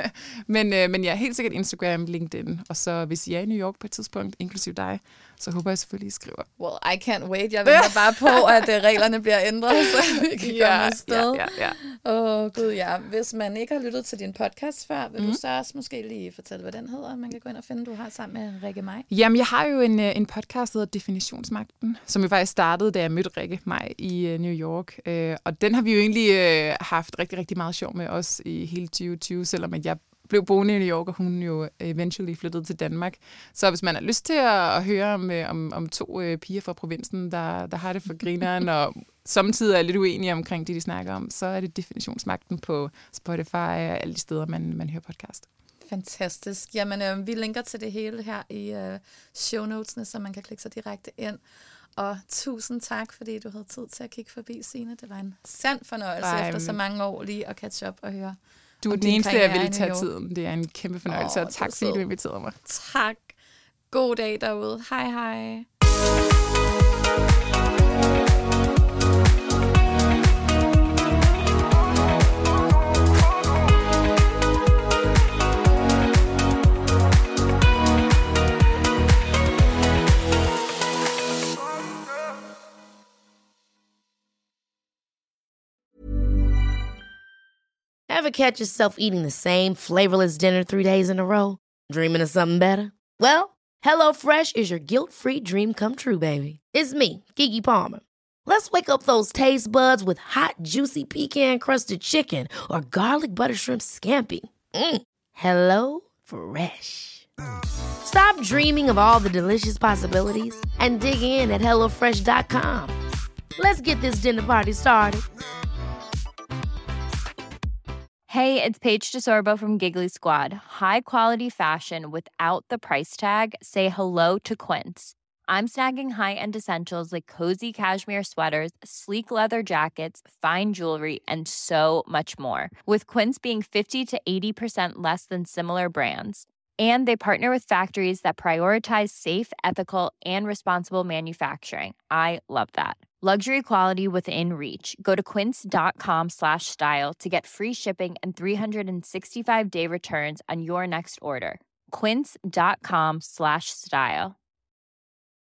men, øh, men jeg er helt sikkert Instagram, LinkedIn, og så hvis I er i New York på et tidspunkt, inklusiv dig, så håber jeg selvfølgelig, I skriver. Well, I can't wait. Jeg venter bare på, at uh, reglerne bliver ændret, så vi kan ja, komme afsted. Ja, ja, ja. Åh, oh, gud ja. Hvis man ikke har lyttet til din podcast før, vil mm. du så også måske lige fortælle, hvad den hedder? Man kan gå ind og finde, du har sammen med Rikke Maj. Jamen, jeg har jo en, en podcast, der hedder Definitionsmagten, som jo faktisk startede, da jeg mødte Rikke Maj i uh, New York. Uh, og den har vi jo egentlig uh, haft rigtig, rigtig meget sjov med os i hele tyve tyve, selvom at jeg blev boende i New York, og hun jo eventually flyttede til Danmark. Så hvis man har lyst til at, at høre om, om, om to øh, piger fra provinsen, der, der har det for grineren, og samtidig er lidt uenige omkring det, de snakker om, så er det Definitionsmagten på Spotify og alle de steder, man, man hører podcast. Fantastisk. Jamen, øh, vi linker til det hele her i øh, show notesene, så man kan klikke sig direkte ind. Og tusind tak, fordi du havde tid til at kigge forbi, Signe. Det var en sand fornøjelse Ej, efter så mange år lige at catch up og høre. Du er den eneste, jeg ville tage tiden. Det er en kæmpe fornøjelse, oh, og tak fordi du inviterede mig. Tak. God dag derude. Hej hej. Ever catch yourself eating the same flavorless dinner three days in a row? Dreaming of something better? Well, HelloFresh is your guilt-free dream come true, baby. It's me, Keke Palmer. Let's wake up those taste buds with hot, juicy pecan-crusted chicken or garlic butter shrimp scampi. Mm. Hello Fresh. Stop dreaming of all the delicious possibilities and dig in at hello fresh dot com. Let's get this dinner party started. Hey, it's Paige DeSorbo from Giggly Squad. High quality fashion without the price tag. Say hello to Quince. I'm snagging high-end essentials like cozy cashmere sweaters, sleek leather jackets, fine jewelry, and so much more. With Quince being fifty to eighty percent less than similar brands. And they partner with factories that prioritize safe, ethical, and responsible manufacturing. I love that. Luxury quality within reach. Go to quince.com slash style to get free shipping and three sixty-five day returns on your next order. Quince.com slash style.